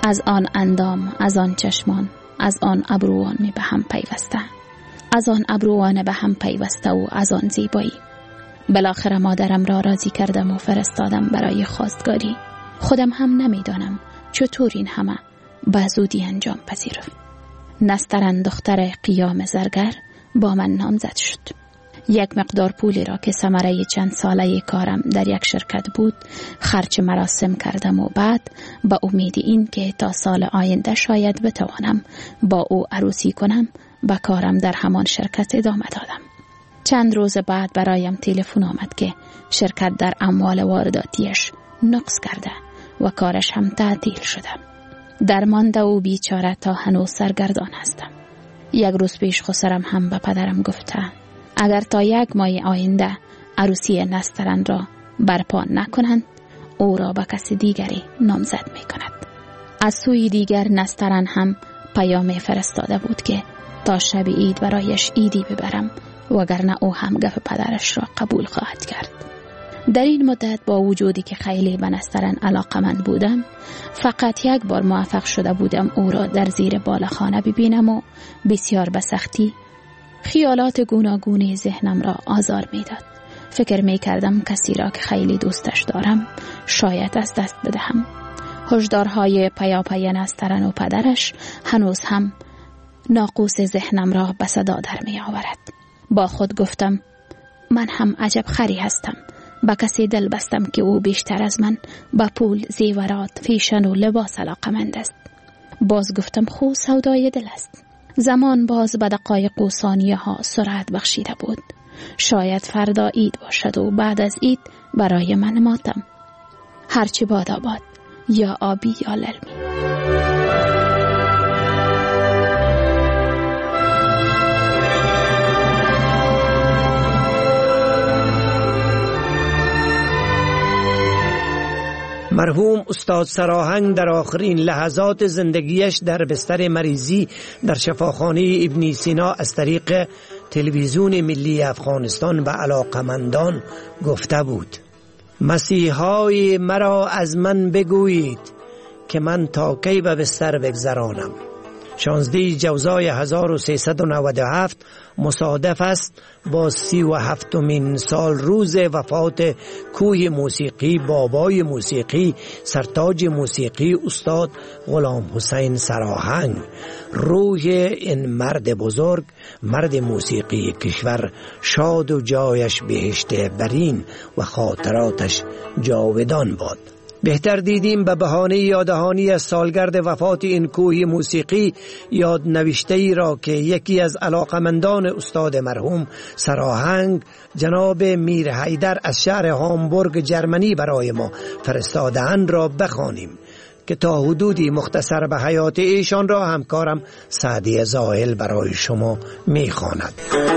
از آن اندام، از آن چشمان، از آن ابروان می به هم پیوسته، از آن ابروان به هم پیوسته و از آن زیبایی. بالاخره مادرم را راضی کردم و فرستادم برای خواستگاری. خودم هم نمیدانم چطور این همه به زودی انجام پذیرفت. نسترن دختر قیام زرگر با من نامزد شد. یک مقدار پولی را که ثمره چند ساله کارم در یک شرکت بود خرج مراسم کردم و بعد با امید این که تا سال آینده شاید بتوانم با او عروسی کنم با کارم در همان شرکت ادامه دادم. چند روز بعد برایم تلفن آمد که شرکت در اموال وارداتیش نقص کرده و کارش هم تعطیل شده. درمانده و بیچاره تا هنوز سرگردان هستم. یک روز پیش خسرم هم به پدرم گفته اگر تا یک ماه آینده عروسی نسترن را برپا نکنند او را به کسی دیگری نامزد می کند. از سوی دیگر نسترن هم پیام فرستاده بود که تا شب عید برایش عیدی ببرم وگرنه او هم گپ پدرش را قبول خواهد کرد. در این مدت با وجودی که خیلی به نسترن علاقمند بودم فقط یک بار موفق شده بودم او را در زیر بالخانه ببینم و بسیار به سختی خیالات گوناگون ذهنم را آزار میداد. فکر می کردم کسی را که خیلی دوستش دارم شاید از دست بدهم. هشدارهای پیاپی نسترن و پدرش هنوز هم ناقوس ذهنم را به صدا در می آورد. با خود گفتم من هم عجب خری هستم. با کسی دل بستم که او بیشتر از من با پول، زیورات، فیشن و لباس علاقمند است. باز گفتم خو سودای دل است. زمان باز به دقایق و ثانیه ها سرعت بخشیده بود. شاید فردا عید باشد و بعد از عید برای من ماتم. هرچی باد آباد، یا آبی یا للمی. مرحوم استاد سراهنگ در آخرین لحظات زندگیش در بستر مریضی در شفاخانه ابن سینا از طریق تلویزیون ملی افغانستان به علاقمندان گفته بود مسیحای مرا از من بگویید که من تا کی به بستر بگذرانم. شانزده جوزای هزار و سیصد و نود و هفت مصادف است با سی و هفتمین سال روز وفات کوه موسیقی بابای موسیقی سرتاج موسیقی استاد غلام حسین سراهنگ. روح این مرد بزرگ، مرد موسیقی کشور شاد و جایش بهشت برین و خاطراتش جاودان باد. بهتر دیدیم به بهانه یاددهانی از سالگرد وفات این کوه موسیقی یاد نوشته‌ای را که یکی از علاقمندان استاد مرحوم سراهنگ جناب میر حیدر از شهر هامبورگ جرمنی برای ما فرستاده‌اند را بخوانیم که تا حدودی مختصر به حیات ایشان را همکارم سعدی زاهل برای شما می‌خواند.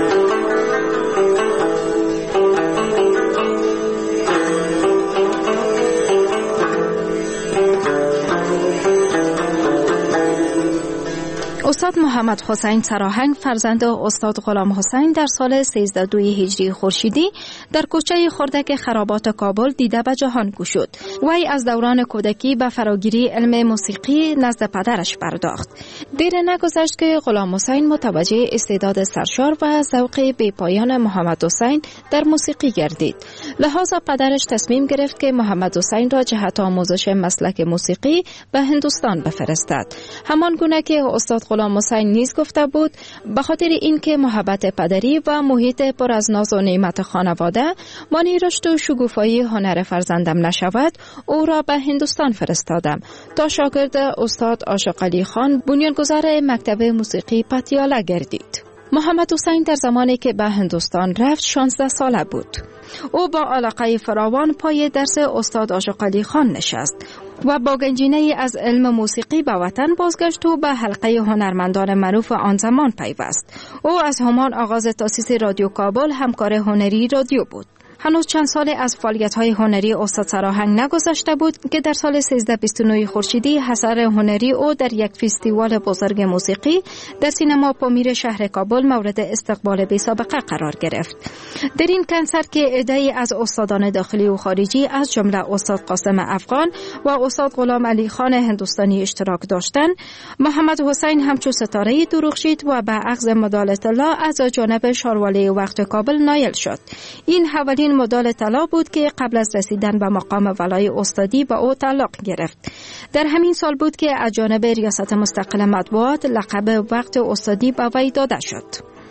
استاد محمد حسین سراهنگ فرزند استاد غلام حسین در سال سیزده دوی هجری خورشیدی در کوچه خردک خرابات کابل دیده به جهان گشود. وی از دوران کودکی به فراگیری علم موسیقی نزد پدرش پرداخت. دیر نگذشت که غلام حسین متوجه استعداد سرشار و ذوق بی‌پایان محمد حسین در موسیقی گردید. لذا پدرش تصمیم گرفت که محمد حسین را جهت آموزش مسلک موسیقی به هندوستان بفرستد. همان گونه که استاد غلام حسین نیز گفته بود به خاطر اینکه محبت پدری و محیط پر از ناز و نعمت خانواده مانی رشد و شکوفایی هنر فرزندم نشود، او را به هندوستان فرستادم تا شاگرد استاد عاشق علی خان بنیانگذار مکتب موسیقی پتیالا گردید. محمد حسین در زمانی که به هندوستان رفت شانزده ساله بود. او با علاقه فراوان پای درس استاد عاشق علی خان نشست و با گنجینه از علم موسیقی به وطن بازگشت و به حلقه هنرمندان معروف آن زمان پیوست. او از همان آغاز تأسیس رادیو کابل همکار هنری رادیو بود. هنوز چند سال از فعالیت‌های هنری استاد سراهنگ نگذشته بود که در سال سیزده بیست و نه خورشیدی اثر هنری او در یک فستیوال بزرگ موسیقی در سینما پامیر شهر کابل مورد استقبال بی سابقه قرار گرفت. در این کنسرت که عده‌ای از استادان داخلی و خارجی از جمله استاد قاسم افغان و استاد غلام علی خان هندوستانی اشتراک داشتند، محمد حسین همچون ستاره درخشید و به اخذ مدال طلا از جانب شاروالی وقت کابل نایل شد. این اولین مدال طلا بود که قبل از رسیدن به مقام ولای استادی به او تعلق گرفت. در همین سال بود که از جانب ریاست مستقل مطبوعات لقب وقت استادی به وی داده شد.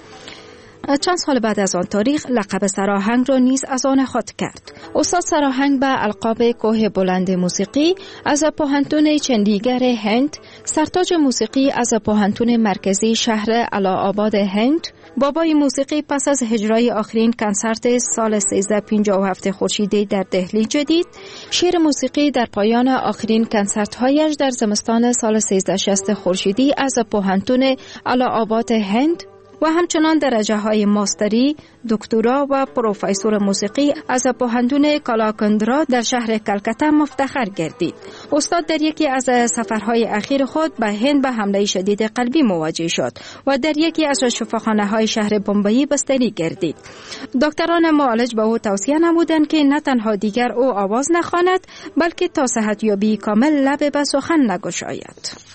چند سال بعد از آن تاریخ لقب سراهنگ را نیز از آن خود کرد. استاد سراهنگ به القاب کوه بلند موسیقی از پوهنتون چندیگرد هند، سرتاج موسیقی از پوهنتون مرکزی شهر اله‌آباد هند، بابای موسیقی پس از اجرای آخرین کنسرت سال سیزده پنجاه و هفت خورشیدی در دهلی جدید، شعر موسیقی در پایان آخرین کنسرت‌هایش در زمستان سال سیزده شصت خورشیدی از پوهنتون اله‌آباد هند و همچنان درجه های ماستری، دکترا و پروفسور موسیقی از پوهنتون کالاکندرا در شهر کلکته مفتخر گردید. استاد در یکی از سفرهای اخیر خود به هند به حمله شدید قلبی مواجه شد و در یکی از شفاخانه های شهر بمبئی بستری گردید. دکتران معالج به او توصیه نمودند که نه تنها دیگر او آواز نخواند، بلکه تا صحتیابی کامل لب به سخن نگشاید.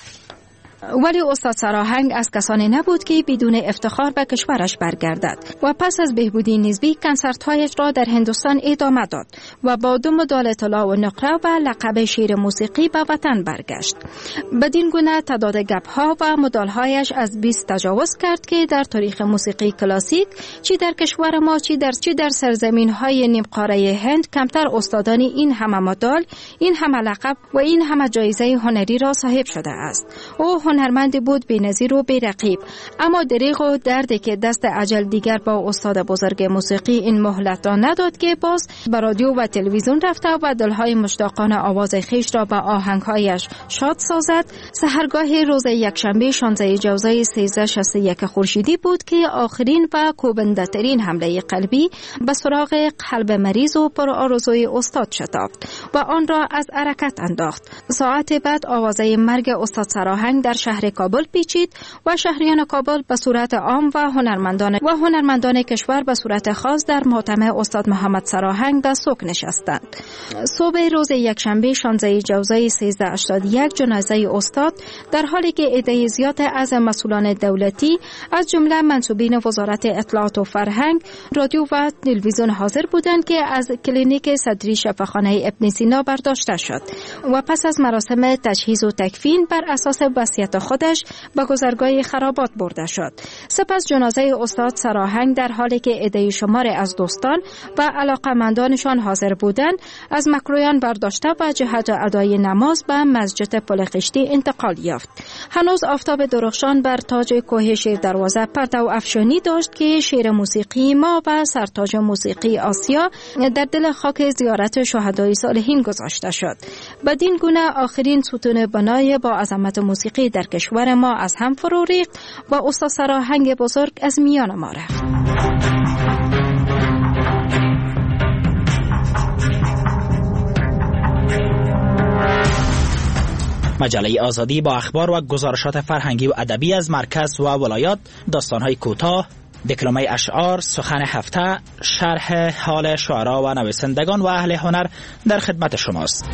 ولی استاد سراهنگ از کسانی نبود که بدون افتخار به کشورش برگردد و پس از بهبودی نسبی کنسرت‌هایش را در هندوستان ادامه داد و با دو مدال طلا و نقره و لقب شیر موسیقی به وطن برگشت. بدین گونه تعداد گپ‌ها و مدال‌هایش از بیست تجاوز کرد که در تاریخ موسیقی کلاسیک چی در کشور ما چی در چی در سرزمین‌های نیم قاره هند کمتر استادانی این همه مدال، این همه لقب و این همه جایزه هنری را صاحب شده است. او هنرمند بود بی‌نظیر و بی‌رقیب، اما دریغ و دردی که دست اجل دیگر با استاد بزرگ موسیقی این مهلت را نداد که باز به رادیو و تلویزیون رفته و دلهای مشتاقان آواز خویش را به آهنگهایش شاد سازد. سحرگاه روز یکشنبه شانزده جوزای سیزده شصت و یک خورشیدی بود که آخرین و کوبنده‌ترین حمله قلبی به سراغ قلب مریض و پرآرزوی استاد شتافت و آن را از حرکت انداخت. ساعت بعد آوازه مرگ استاد سراهنگ در شهر کابل پیچید و شهریان کابل به صورت عام و هنرمندان و هنرمندان کشور به صورت خاص در ماتم استاد محمد سراهنگ به سوگ نشستند. صبح روز یکشنبه شانزده جوزای سیزده هشتاد و یک جنازه استاد در حالی که عده زیاد از مسئولان دولتی از جمله منصوبین وزارت اطلاعات و فرهنگ، رادیو و تلویزیون حاضر بودند که از کلینیک صدری شفاخانه ابن سینا برداشته شد و پس از مراسم تجهیز و تکفین بر اساس وصیت خودش به گذرگاه خرابات برده شد. سپس جنازه استاد سراهنگ در حالی که عده شمار از دوستان و علاقمندانشان حاضر بودند از مکرویان برداشته و جهت ادای نماز به مسجد پل خشتی انتقال یافت. هنوز آفتاب درخشان بر تاج کوه شیر دروازه پرتو افشانی داشت که شیر موسیقی ما و سرتاج موسیقی آسیا در دل خاک زیارت شهدای صالحین گذاشته شد. بدین گونه آخرین ستون بنای با عظمت موسیقی در کشور ما از هم فرو ریخت و استاد سراهنگ بزرگ از میان ما رفت. مجله آزادی با اخبار و گزارشات فرهنگی و ادبی از مرکز و ولایات، داستان‌های کوتاه، دکلمه اشعار، سخن هفته، شرح حال شعرا و نویسندگان و اهل هنر در خدمت شماست.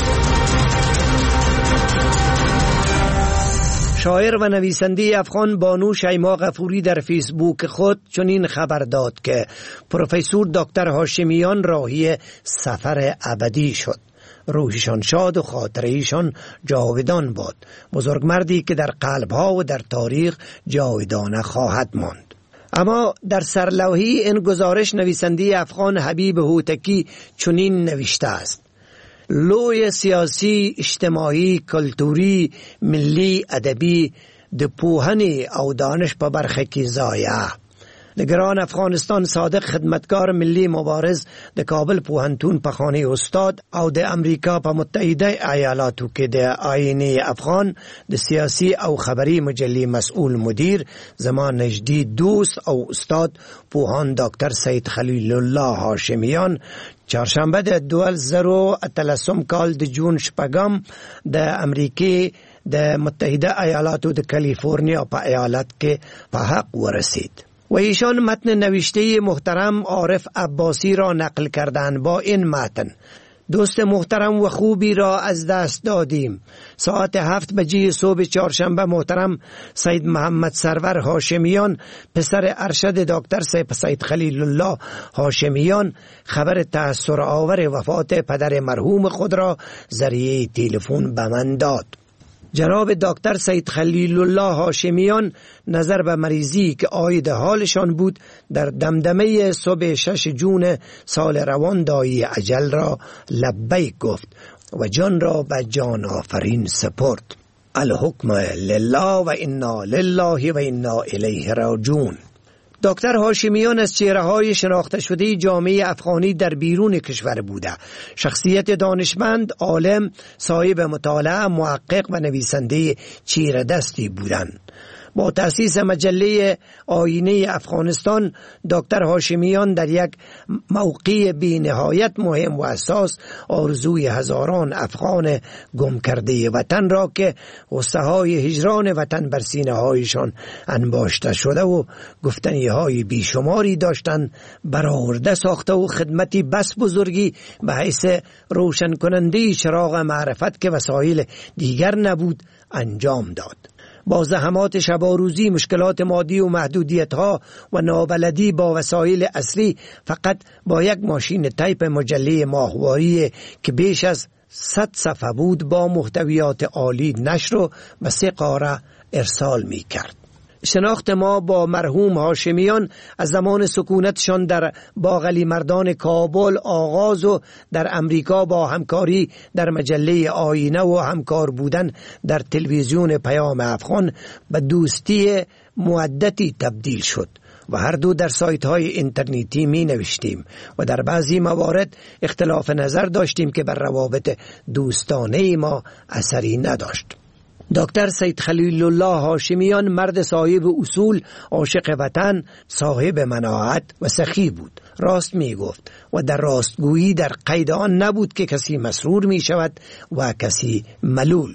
شاعر و نویسنده افغان بانو شیما غفوری در فیسبوک خود چنین خبر داد که پروفسور دکتر هاشمیان راهی سفر ابدی شد. روحشان شاد و خاطره ایشان جاودان باد. بزرگمردی که در قلب‌ها و در تاریخ جاودانه خواهد ماند. اما در سرلوحی این گزارش نویسنده افغان حبیب هوتکی چنین نوشته است: لوی سیاسی، اجتماعی، کلتوری، ملی، ادبی د پوهنې او دانش په برخه کې ضایع نگران افغانستان صادق خدمتگار ملی مبارز د کابل پوهنتون په خانه استاد او د امریکا په متحده ایالاتو کې د آینه افغان د سیاسی او خبری مجلې مسئول مدیر زما نږدې دوست او استاد پوهان ډاکټر سید خلیل الله هاشمیان چهارشنبه د دوه زره اتلسم کال د جون شپږم د امریکای د متحده ایالاتو د کالیفرنیا په ایالت کې په حق ورسید و ایشان متن نوشته محترم عارف عباسی را نقل کردند با این متن: دوست محترم و خوبی را از دست دادیم. ساعت هفت بجه صبح چهارشنبه محترم سید محمد سرور هاشمیان پسر ارشد دکتر سید خلیل الله هاشمیان خبر تأثیر آور وفات پدر مرحوم خود را ذریعه تلفن به من داد. جناب دکتر سید خلیل الله هاشمیان نظر به مریضی که عاید حالشان بود در دمدمه صبح شش جون سال روان دایی اجل را لبیک گفت و جان را به جان آفرین سپرد. الحکم لله و انا لله و انا الیه راجعون. دکتر هاشمیان از چهره‌های شناخته شده جامعه افغانی در بیرون کشور بوده. شخصیت دانشمند، عالم، صاحب مطالعه، محقق و نویسنده چیره‌دستی بودند. با تأسیس مجله آینه افغانستان دکتر هاشمیان در یک موقع بی نهایت مهم و اساس آرزوی هزاران افغان گم کرده وطن را که غصه های هجران وطن بر سینه هایشان انباشته شده و گفتنی های بیشماری داشتند برآورده ساخته و خدمتی بس بزرگی به حیث روشن کننده چراغ معرفت که وسایل دیگر نبود انجام داد. با زحمات شب و روزی، مشکلات مادی و محدودیت‌ها و نابلدی با وسایل اصلی، فقط با یک ماشین تایپ مجله ماهواری که بیش از صد صفحه بود با محتویات عالی نشر و به سه قاره ارسال می کرد. شناخت ما با مرحوم هاشمیان از زمان سکونتشان در باغلی مردان کابل آغاز و در امریکا با همکاری در مجله آینه و همکار بودن در تلویزیون پیام افغان به دوستی مودتی تبدیل شد و هر دو در سایت های اینترنتی می نوشتیم و در بعضی موارد اختلاف نظر داشتیم که بر روابط دوستانه ما اثری نداشت. دکتر سید خلیل الله هاشمیان مرد صاحب اصول، عاشق وطن، صاحب مناعت و سخی بود. راست می گفت و در راستگویی در قید آن نبود که کسی مسرور می شود و کسی ملول.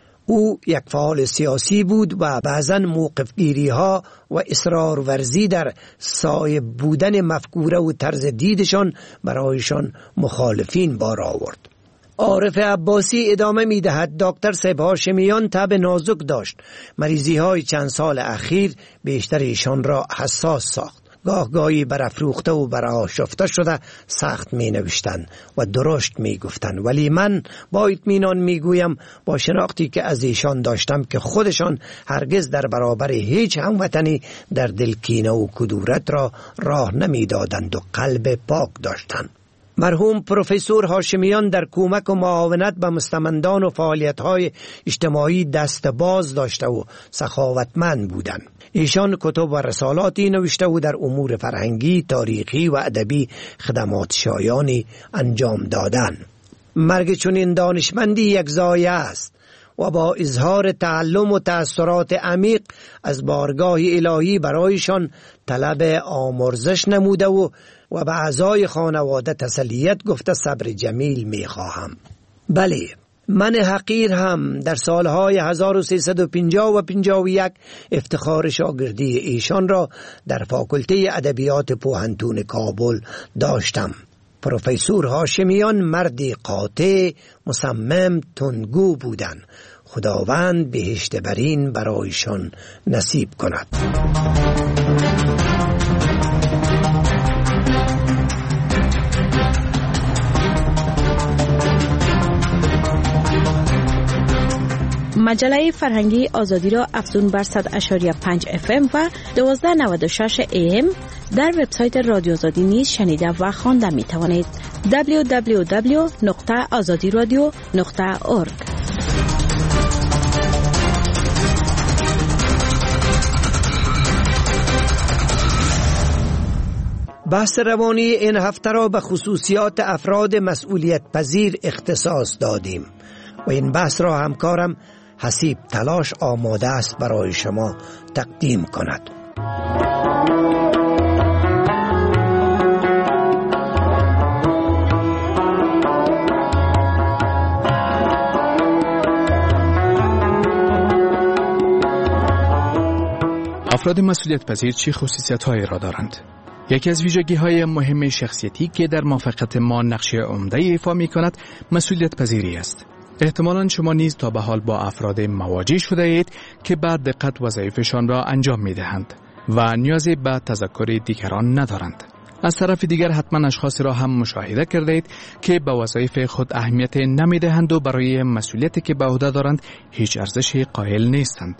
او یک فعال سیاسی بود و بعضا موقفگیری ها و اصرار ورزی در صاحب بودن مفکوره و طرز دیدشان برایشان مخالفین بار آورد. عارف عباسی ادامه می دهد: دکتر سید هاشمیان طب نازک داشت. مریضی های چند سال اخیر بیشتر ایشان را حساس ساخت. گاه گاهی برافروخته و برآشفته شده سخت می نوشتن و درشت می گفتن، ولی من با اطمینان می گویم با شناختی که از ایشان داشتم که خودشان هرگز در برابر هیچ هموطنی در دل کینه و کدورت را راه نمی دادند و قلب پاک داشتند. مرحوم پروفسور هاشمیان در کمک و معاونت به مستمندان و فعالیت‌های اجتماعی دست باز داشته و سخاوتمند بودند. ایشان کتب و رسالاتی نوشته و در امور فرهنگی، تاریخی و ادبی خدمات شایانی انجام دادند. مرگ چنین دانشمندی یک ضایعه است و با اظهار تعلم و تأثیرات عمیق از بارگاه الهی برایشان طلب آمرزش نموده و و به اعضای خانواده تسلیت گفته صبر جمیل می خواهم. بله، من حقیر هم در سالهای هزار و سیصد و پنجاه و پنجاه و یک افتخار شاگردی ایشان را در فاکولته ادبیات پوهنتون کابل داشتم. پروفسور هاشمیان مردی قاطع، مصمم، تندگو بودند. خداوند بهشت برین برایشان نصیب کند. مجله فرهنگی آزادی را افزون بر صد و شش و پنج اف ام و دوازده نود و شش ای ام در وبسایت رادیو آزادی نیز شنیده و خوانده می توانید. دبلیو دبلیو دبلیو نقطه آزادی رادیو نقطه اورگ. بحث روانی این هفته را به خصوصیات افراد مسئولیت پذیر اختصاص دادیم و این بحث را همکارم حسیب تلاش آماده است برای شما تقدیم کند. افراد مسئولیت پذیر چه خصوصیت هایی را دارند؟ یکی از ویژگی های مهم شخصیتی که در موفقیت ما نقش عمده ایفا می کند مسئولیت پذیری است. احتمالاً شما نیز تا به حال با افراد مواجه شده اید که با دقت وظایفشان را انجام می دهند و نیازی به تذکر دیگران ندارند. از طرف دیگر حتما اشخاصی را هم مشاهده کرده اید که به وظایف خود اهمیت نمی دهند و برای مسئولیتی که به عهده دارند هیچ ارزشی قائل نیستند.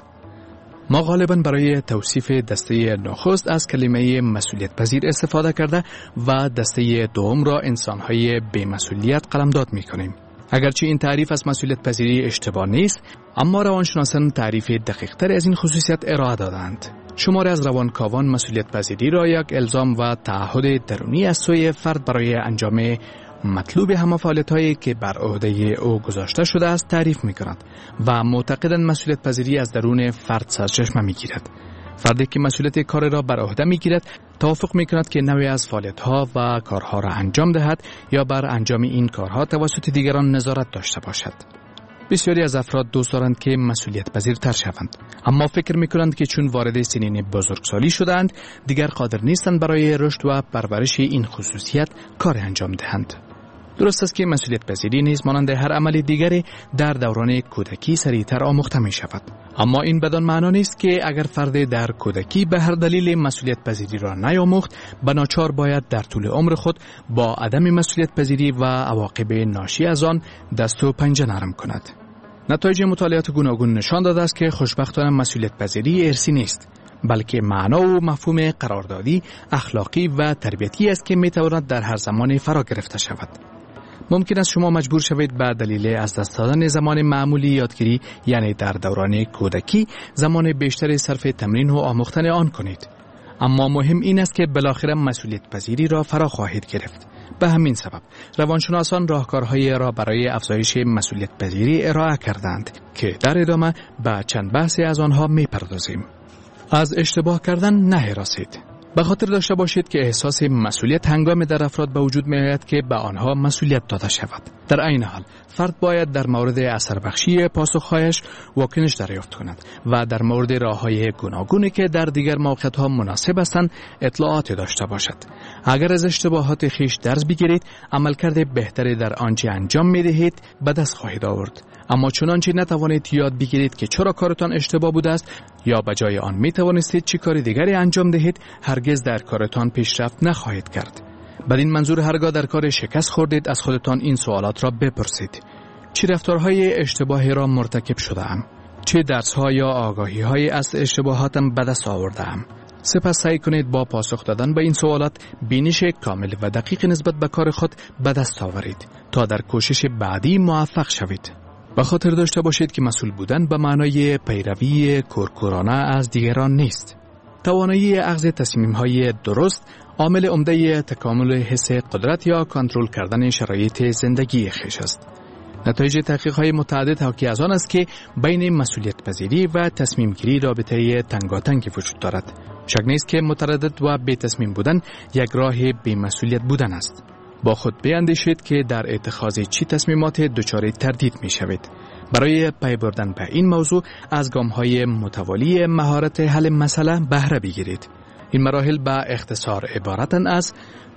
ما غالباً برای توصیف دسته نخست از کلمه مسئولیت پذیر استفاده کرده و دسته دوم را انسان‌های بی‌مسئولیت قلمداد می‌کنیم. اگرچه این تعریف از مسئولیت پذیری اشتباه نیست، اما روانشناسان تعریف دقیق‌تر از این خصوصیت ارائه دادند. شماری از روانکاوان مسئولیت پذیری را یک الزام و تعهد درونی از سوی فرد برای انجام مطلوب همه فعالیت‌هایی که بر عهده او گذاشته شده است تعریف می‌کنند و معتقدند مسئولیت پذیری از درون فرد سرچشمه می‌گیرد. فردی که مسئولیت کار را بر عهده می‌گیرد توافق می‌کند که نوعی از فعالیت‌ها و کارها را انجام دهد یا بر انجام این کارها توسط دیگران نظارت داشته باشد. بسیاری از افراد دوست دارند که مسئولیت پذیرتر شوند، اما فکر می‌کنند که چون وارد سنین بزرگسالی شدند دیگر قادر نیستند برای رشد و پرورش این خصوصیت کار انجام دهند. درست است که مسئولیت پذیری نیز مانند هر عمل دیگری در دوران کودکی سریعتر آموخته می شود. اما این بدان معنا نیست که اگر فرد در کودکی به هر دلیل مسئولیت پذیری را نیاموخت به ناچار باید در طول عمر خود با عدم مسئولیت پذیری و عواقب ناشی از آن دست و پنجه نرم کند. نتایج مطالعات گوناگون نشان داده است که خوشبختانه مسئولیت پذیری ارثی نیست، بلکه معنا و مفهوم قراردادی، اخلاقی و تربیتی است که می تواند در هر زمان فرا گرفته شود. ممکن است شما مجبور شوید به دلیل از دست دادن زمان معمولی یادگیری، یعنی در دوران کودکی، زمان بیشتری صرف تمرین و آموختن آن کنید. اما مهم این است که بالاخره مسئولیت پذیری را فرا خواهید گرفت. به همین سبب روانشناسان راهکارهایی را برای افزایش مسئولیت پذیری ارائه کردند که در ادامه به چند بحثی از آنها می‌پردازیم. از اشتباه کردن نهراسید. به خاطر داشته باشید که احساس مسئولیت هنگام در افراد به وجود می‌آید که به آنها مسئولیت داده شود. در عین حال فرد باید در مورد اثر بخشی پاسخهایش واکنش دریافت کند و در مورد راه‌های گوناگونی که در دیگر موقعیت‌ها مناسب هستند اطلاعات داشته باشد. اگر از اشتباهات خیش درس بگیرید، عملکرد بهتری در آنچه انجام می‌دهید به دست خواهید آورد. اما چنانچه نتوانید یاد بگیرید که چرا کارتان اشتباه بوده است یا به جای آن می توانستید چه کار دیگری انجام دهید، هرگز در کارتان پیشرفت نخواهید کرد. بدین منظور هرگاه در کار شکست خوردید از خودتان این سوالات را بپرسید: چه رفتارهای اشتباهی را مرتکب شده‌ام؟ چه درس‌ها یا آگاهی‌هایی از اشتباهاتم به دست آورده‌ام؟ سپس سعی کنید با پاسخ دادن به این سوالات بینش کامل و دقیق نسبت به کار خود به دست آورید تا در کوشش بعدی موفق شوید. به خاطر داشته باشید که مسئول بودن به معنای پیروی کورکورانه از دیگران نیست. توانایی اخذ تصمیم‌های درست عامل عمده تکامل حس قدرت یا کنترل کردن شرایط زندگی خویش است. نتایج تحقیق‌های متعدد حاکی از آن است که بین مسئولیت پذیری و تصمیم گیری رابطه تنگاتنگی وجود دارد. شک نیست که متردد و بی تصمیم بودن یک راه بی مسئولیت بودن است. با خود بیاندیشید که در اتخاذ چی تصمیمات دچار تردید می شوید. برای پی بردن به این موضوع از گام‌های متوالی مهارت حل مسئله بهره بگیرید. این مراحل به اختصار عبارتند از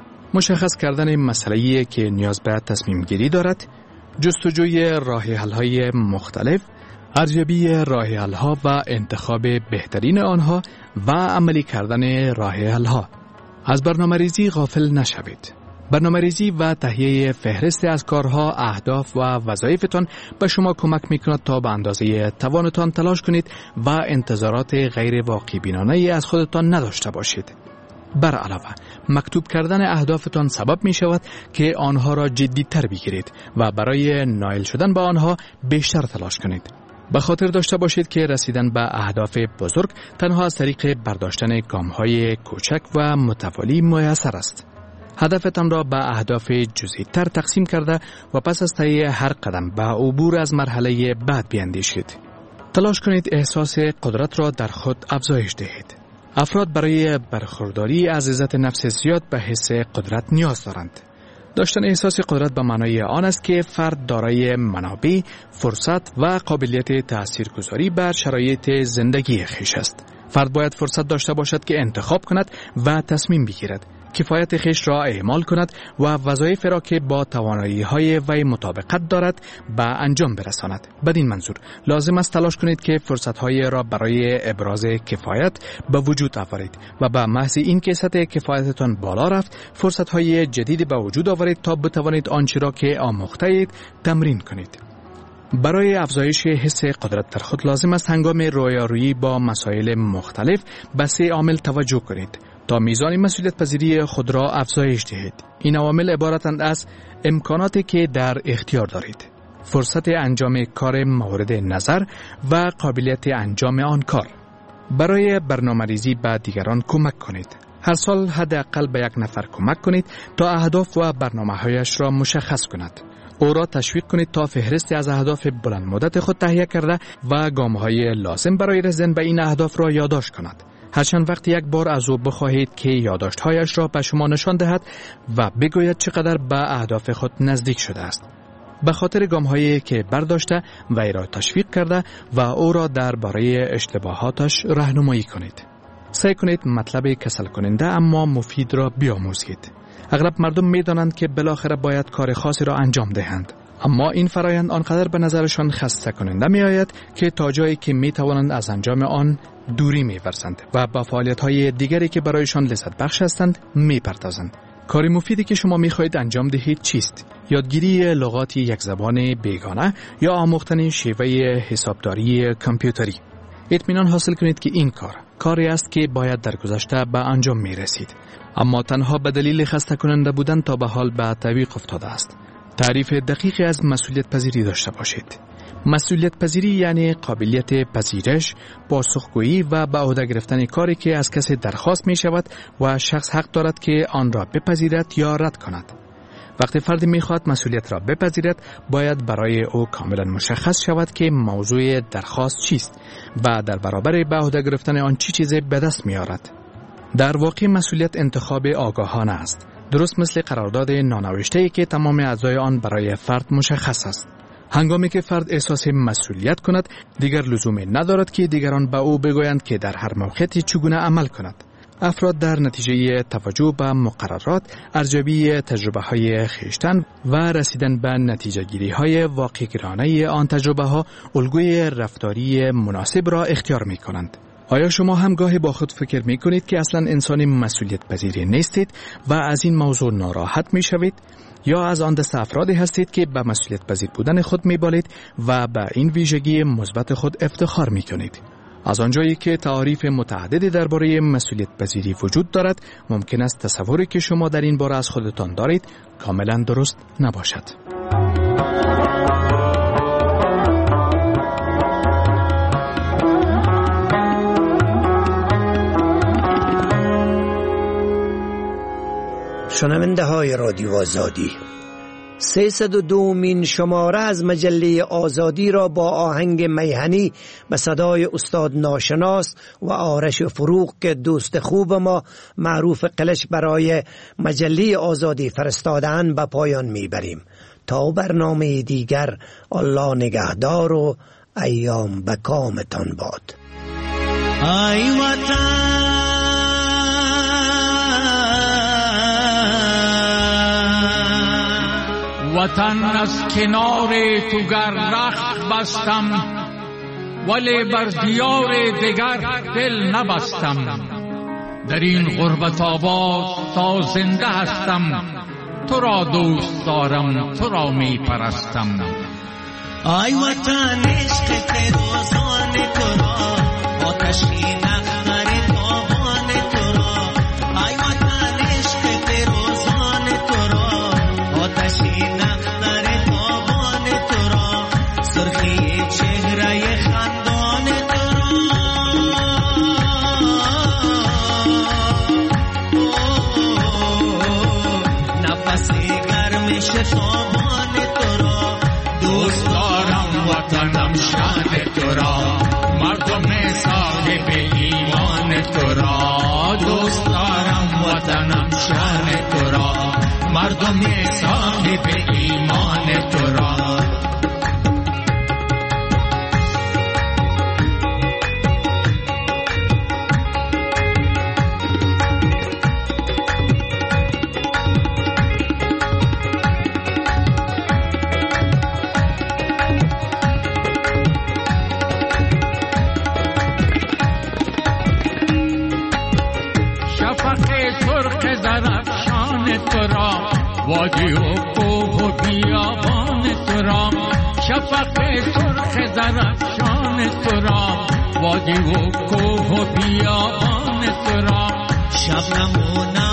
مشخص کردن مسئله‌ای که نیاز به تصمیم گیری دارد، جستجوی راه حل‌های مختلف، ارزیابی راه حل‌ها و انتخاب بهترین آنها و عملی کردن راه حل‌ها. از برنامه‌ریزی غافل نشوید. برنامه‌ریزی و تهیه فهرست از کارها، اهداف و وظایفتان به شما کمک می‌کند تا به اندازه توانتان تلاش کنید و انتظارات غیر واقع بینانه‌ای از خودتان نداشته باشید. بر علاوه مکتوب کردن اهدافتان سبب می شود که آنها را جدی تر بگیرید و برای نائل شدن به آنها بیشتر تلاش کنید. به خاطر داشته باشید که رسیدن به اهداف بزرگ تنها از طریق برداشتن گام‌های کوچک و متوالی میسر است. هدفتان را به اهداف جزئی‌تر تقسیم کرده و پس از طی هر قدم به عبور از مرحله بعد بیاندیشید. تلاش کنید احساس قدرت را در خود افزایش دهید. افراد برای برخورداری از عزت نفس زیاد به حس قدرت نیاز دارند. داشتن احساس قدرت به معنای آن است که فرد دارای منابع، فرصت و قابلیت تاثیرگذاری بر شرایط زندگی خویش است. فرد باید فرصت داشته باشد که انتخاب کند و تصمیم بگیرد، کفایت خویش را اعمال کند و وظایف را که با توانایی‌های وی مطابقت دارد به انجام برساند. بدین منظور لازم است تلاش کنید که فرصت‌های را برای ابراز کفایت به وجود آورید و به محض این که سطح کفایتتان بالا رفت، فرصت‌های جدیدی به وجود آورید تا بتوانید آنچه را که آموخته‌اید تمرین کنید. برای افزایش حس قدرت در خود لازم است هنگام رویارویی با مسائل مختلف به سه عامل توجه کنید تا میزان مسئولیت پذیری خود را افزایش دهید. این عوامل عبارتند از امکاناتی که در اختیار دارید، فرصت انجام کار مورد نظر و قابلیت انجام آن کار. برای برنامه‌ریزی به دیگران کمک کنید. هر سال حداقل به یک نفر کمک کنید تا اهداف و برنامه‌هایش را مشخص کند. او را تشویق کنید تا فهرستی از اهداف بلند مدت خود تهیه کرده و گام‌های لازم برای رسیدن به این اهداف را یادداشت کند. هرچند وقتی یک بار از او بخواهید که یادداشت‌هایش را به شما نشان دهد و بگوید چقدر به اهداف خود نزدیک شده است. به خاطر گام‌هایی که برداشته وی را تشویق کرده و او را درباره اشتباهاتش راهنمایی کنید. سعی کنید مطلب کسل کننده اما مفید را بیاموزید. اغلب مردم می‌دانند که بالاخره باید کار خاصی را انجام دهند، اما این فرایند آنقدر به نظرشان خسته کننده می آید که تا جایی که می توانند از انجام آن دوری می ورزند و با فعالیت‌های دیگری که برایشان لذت بخش هستند می پردازند. کار مفیدی که شما می خواهید انجام دهید چیست؟ یادگیری لغات یک زبان بیگانه یا آموختن شیوه حسابداری کامپیوتری. اطمینان حاصل کنید که این کار کاری است که باید در گذشته به انجام می رسید، اما تنها به دلیل خسته کننده بودن تا به حال به تعویق افتاده است. تعریف دقیقی از مسئولیت پذیری داشته باشید. مسئولیت پذیری یعنی قابلیت پذیرش، پاسخگویی و به عهده گرفتن کاری که از کسی درخواست می شود و شخص حق دارد که آن را بپذیرد یا رد کند. وقتی فردی می خواهد مسئولیت را بپذیرد، باید برای او کاملا مشخص شود که موضوع درخواست چیست و در برابر به عهده گرفتن آن چی چیزی به دست می آورد. در واقع مسئولیت انتخاب آگاهانه است، درست مثل قرارداد نانوشته‌ای که تمام اعضای آن برای فرد مشخص است. هنگامی که فرد احساس مسئولیت کند، دیگر لزومی ندارد که دیگران به او بگویند که در هر موقعیتی چگونه عمل کند. افراد در نتیجه توجه به مقررات، ارزیابی تجربه‌های خویشتن و رسیدن به نتیجه‌گیری‌های واقع‌گرایانه آن تجربه‌ها، الگوی رفتاری مناسب را اختیار می‌کنند. آیا شما هم گاهی با خود فکر می کنید که اصلا انسان مسئولیت پذیری نیستید و از این موضوع ناراحت می شوید؟ یا از آن دست افرادی هستید که به مسئولیت پذیر بودن خود می بالید و به این ویژگی مثبت خود افتخار می کنید؟ از آنجایی که تعاریف متعددی درباره مسئولیت پذیری وجود دارد، ممکن است تصوری که شما در این باره از خودتان دارید کاملا درست نباشد. شنونده های رادیو آزادی، سیصد و دومین شماره از مجله آزادی را با آهنگ میهنی به صدای استاد ناشناس و آرش فروغ که دوست خوب ما معروف قلش برای مجله آزادی فرستادن به پایان میبریم. تا برنامه دیگر، الله نگهدار و ایام به کامتان باد. ای وطن وطن از کنار تو گر رخت بستم، ولی بر دیار دگر دل نبستم. در این غربت آباد تا زنده هستم، تو را دوست دارم، تو را می پرستم. ای وطن عشق فیروزان تو را، آتشی نخمر تابان تو را. ای وطن عشق فیروزان تو را، آتشی نخمر تابان تو را. سرخی چهره گوش خامان تو را، دوست دارم وطنم شان تو را، مردم صاحب ایمان تو را، دوست دارم وطنم شان تو را، مردم صاحب ایمان تو را. وادی و کوه و بیابان تو را، شفق سرخ درفشان تو را، وادی و کوه و بیابان تو را، شبنم و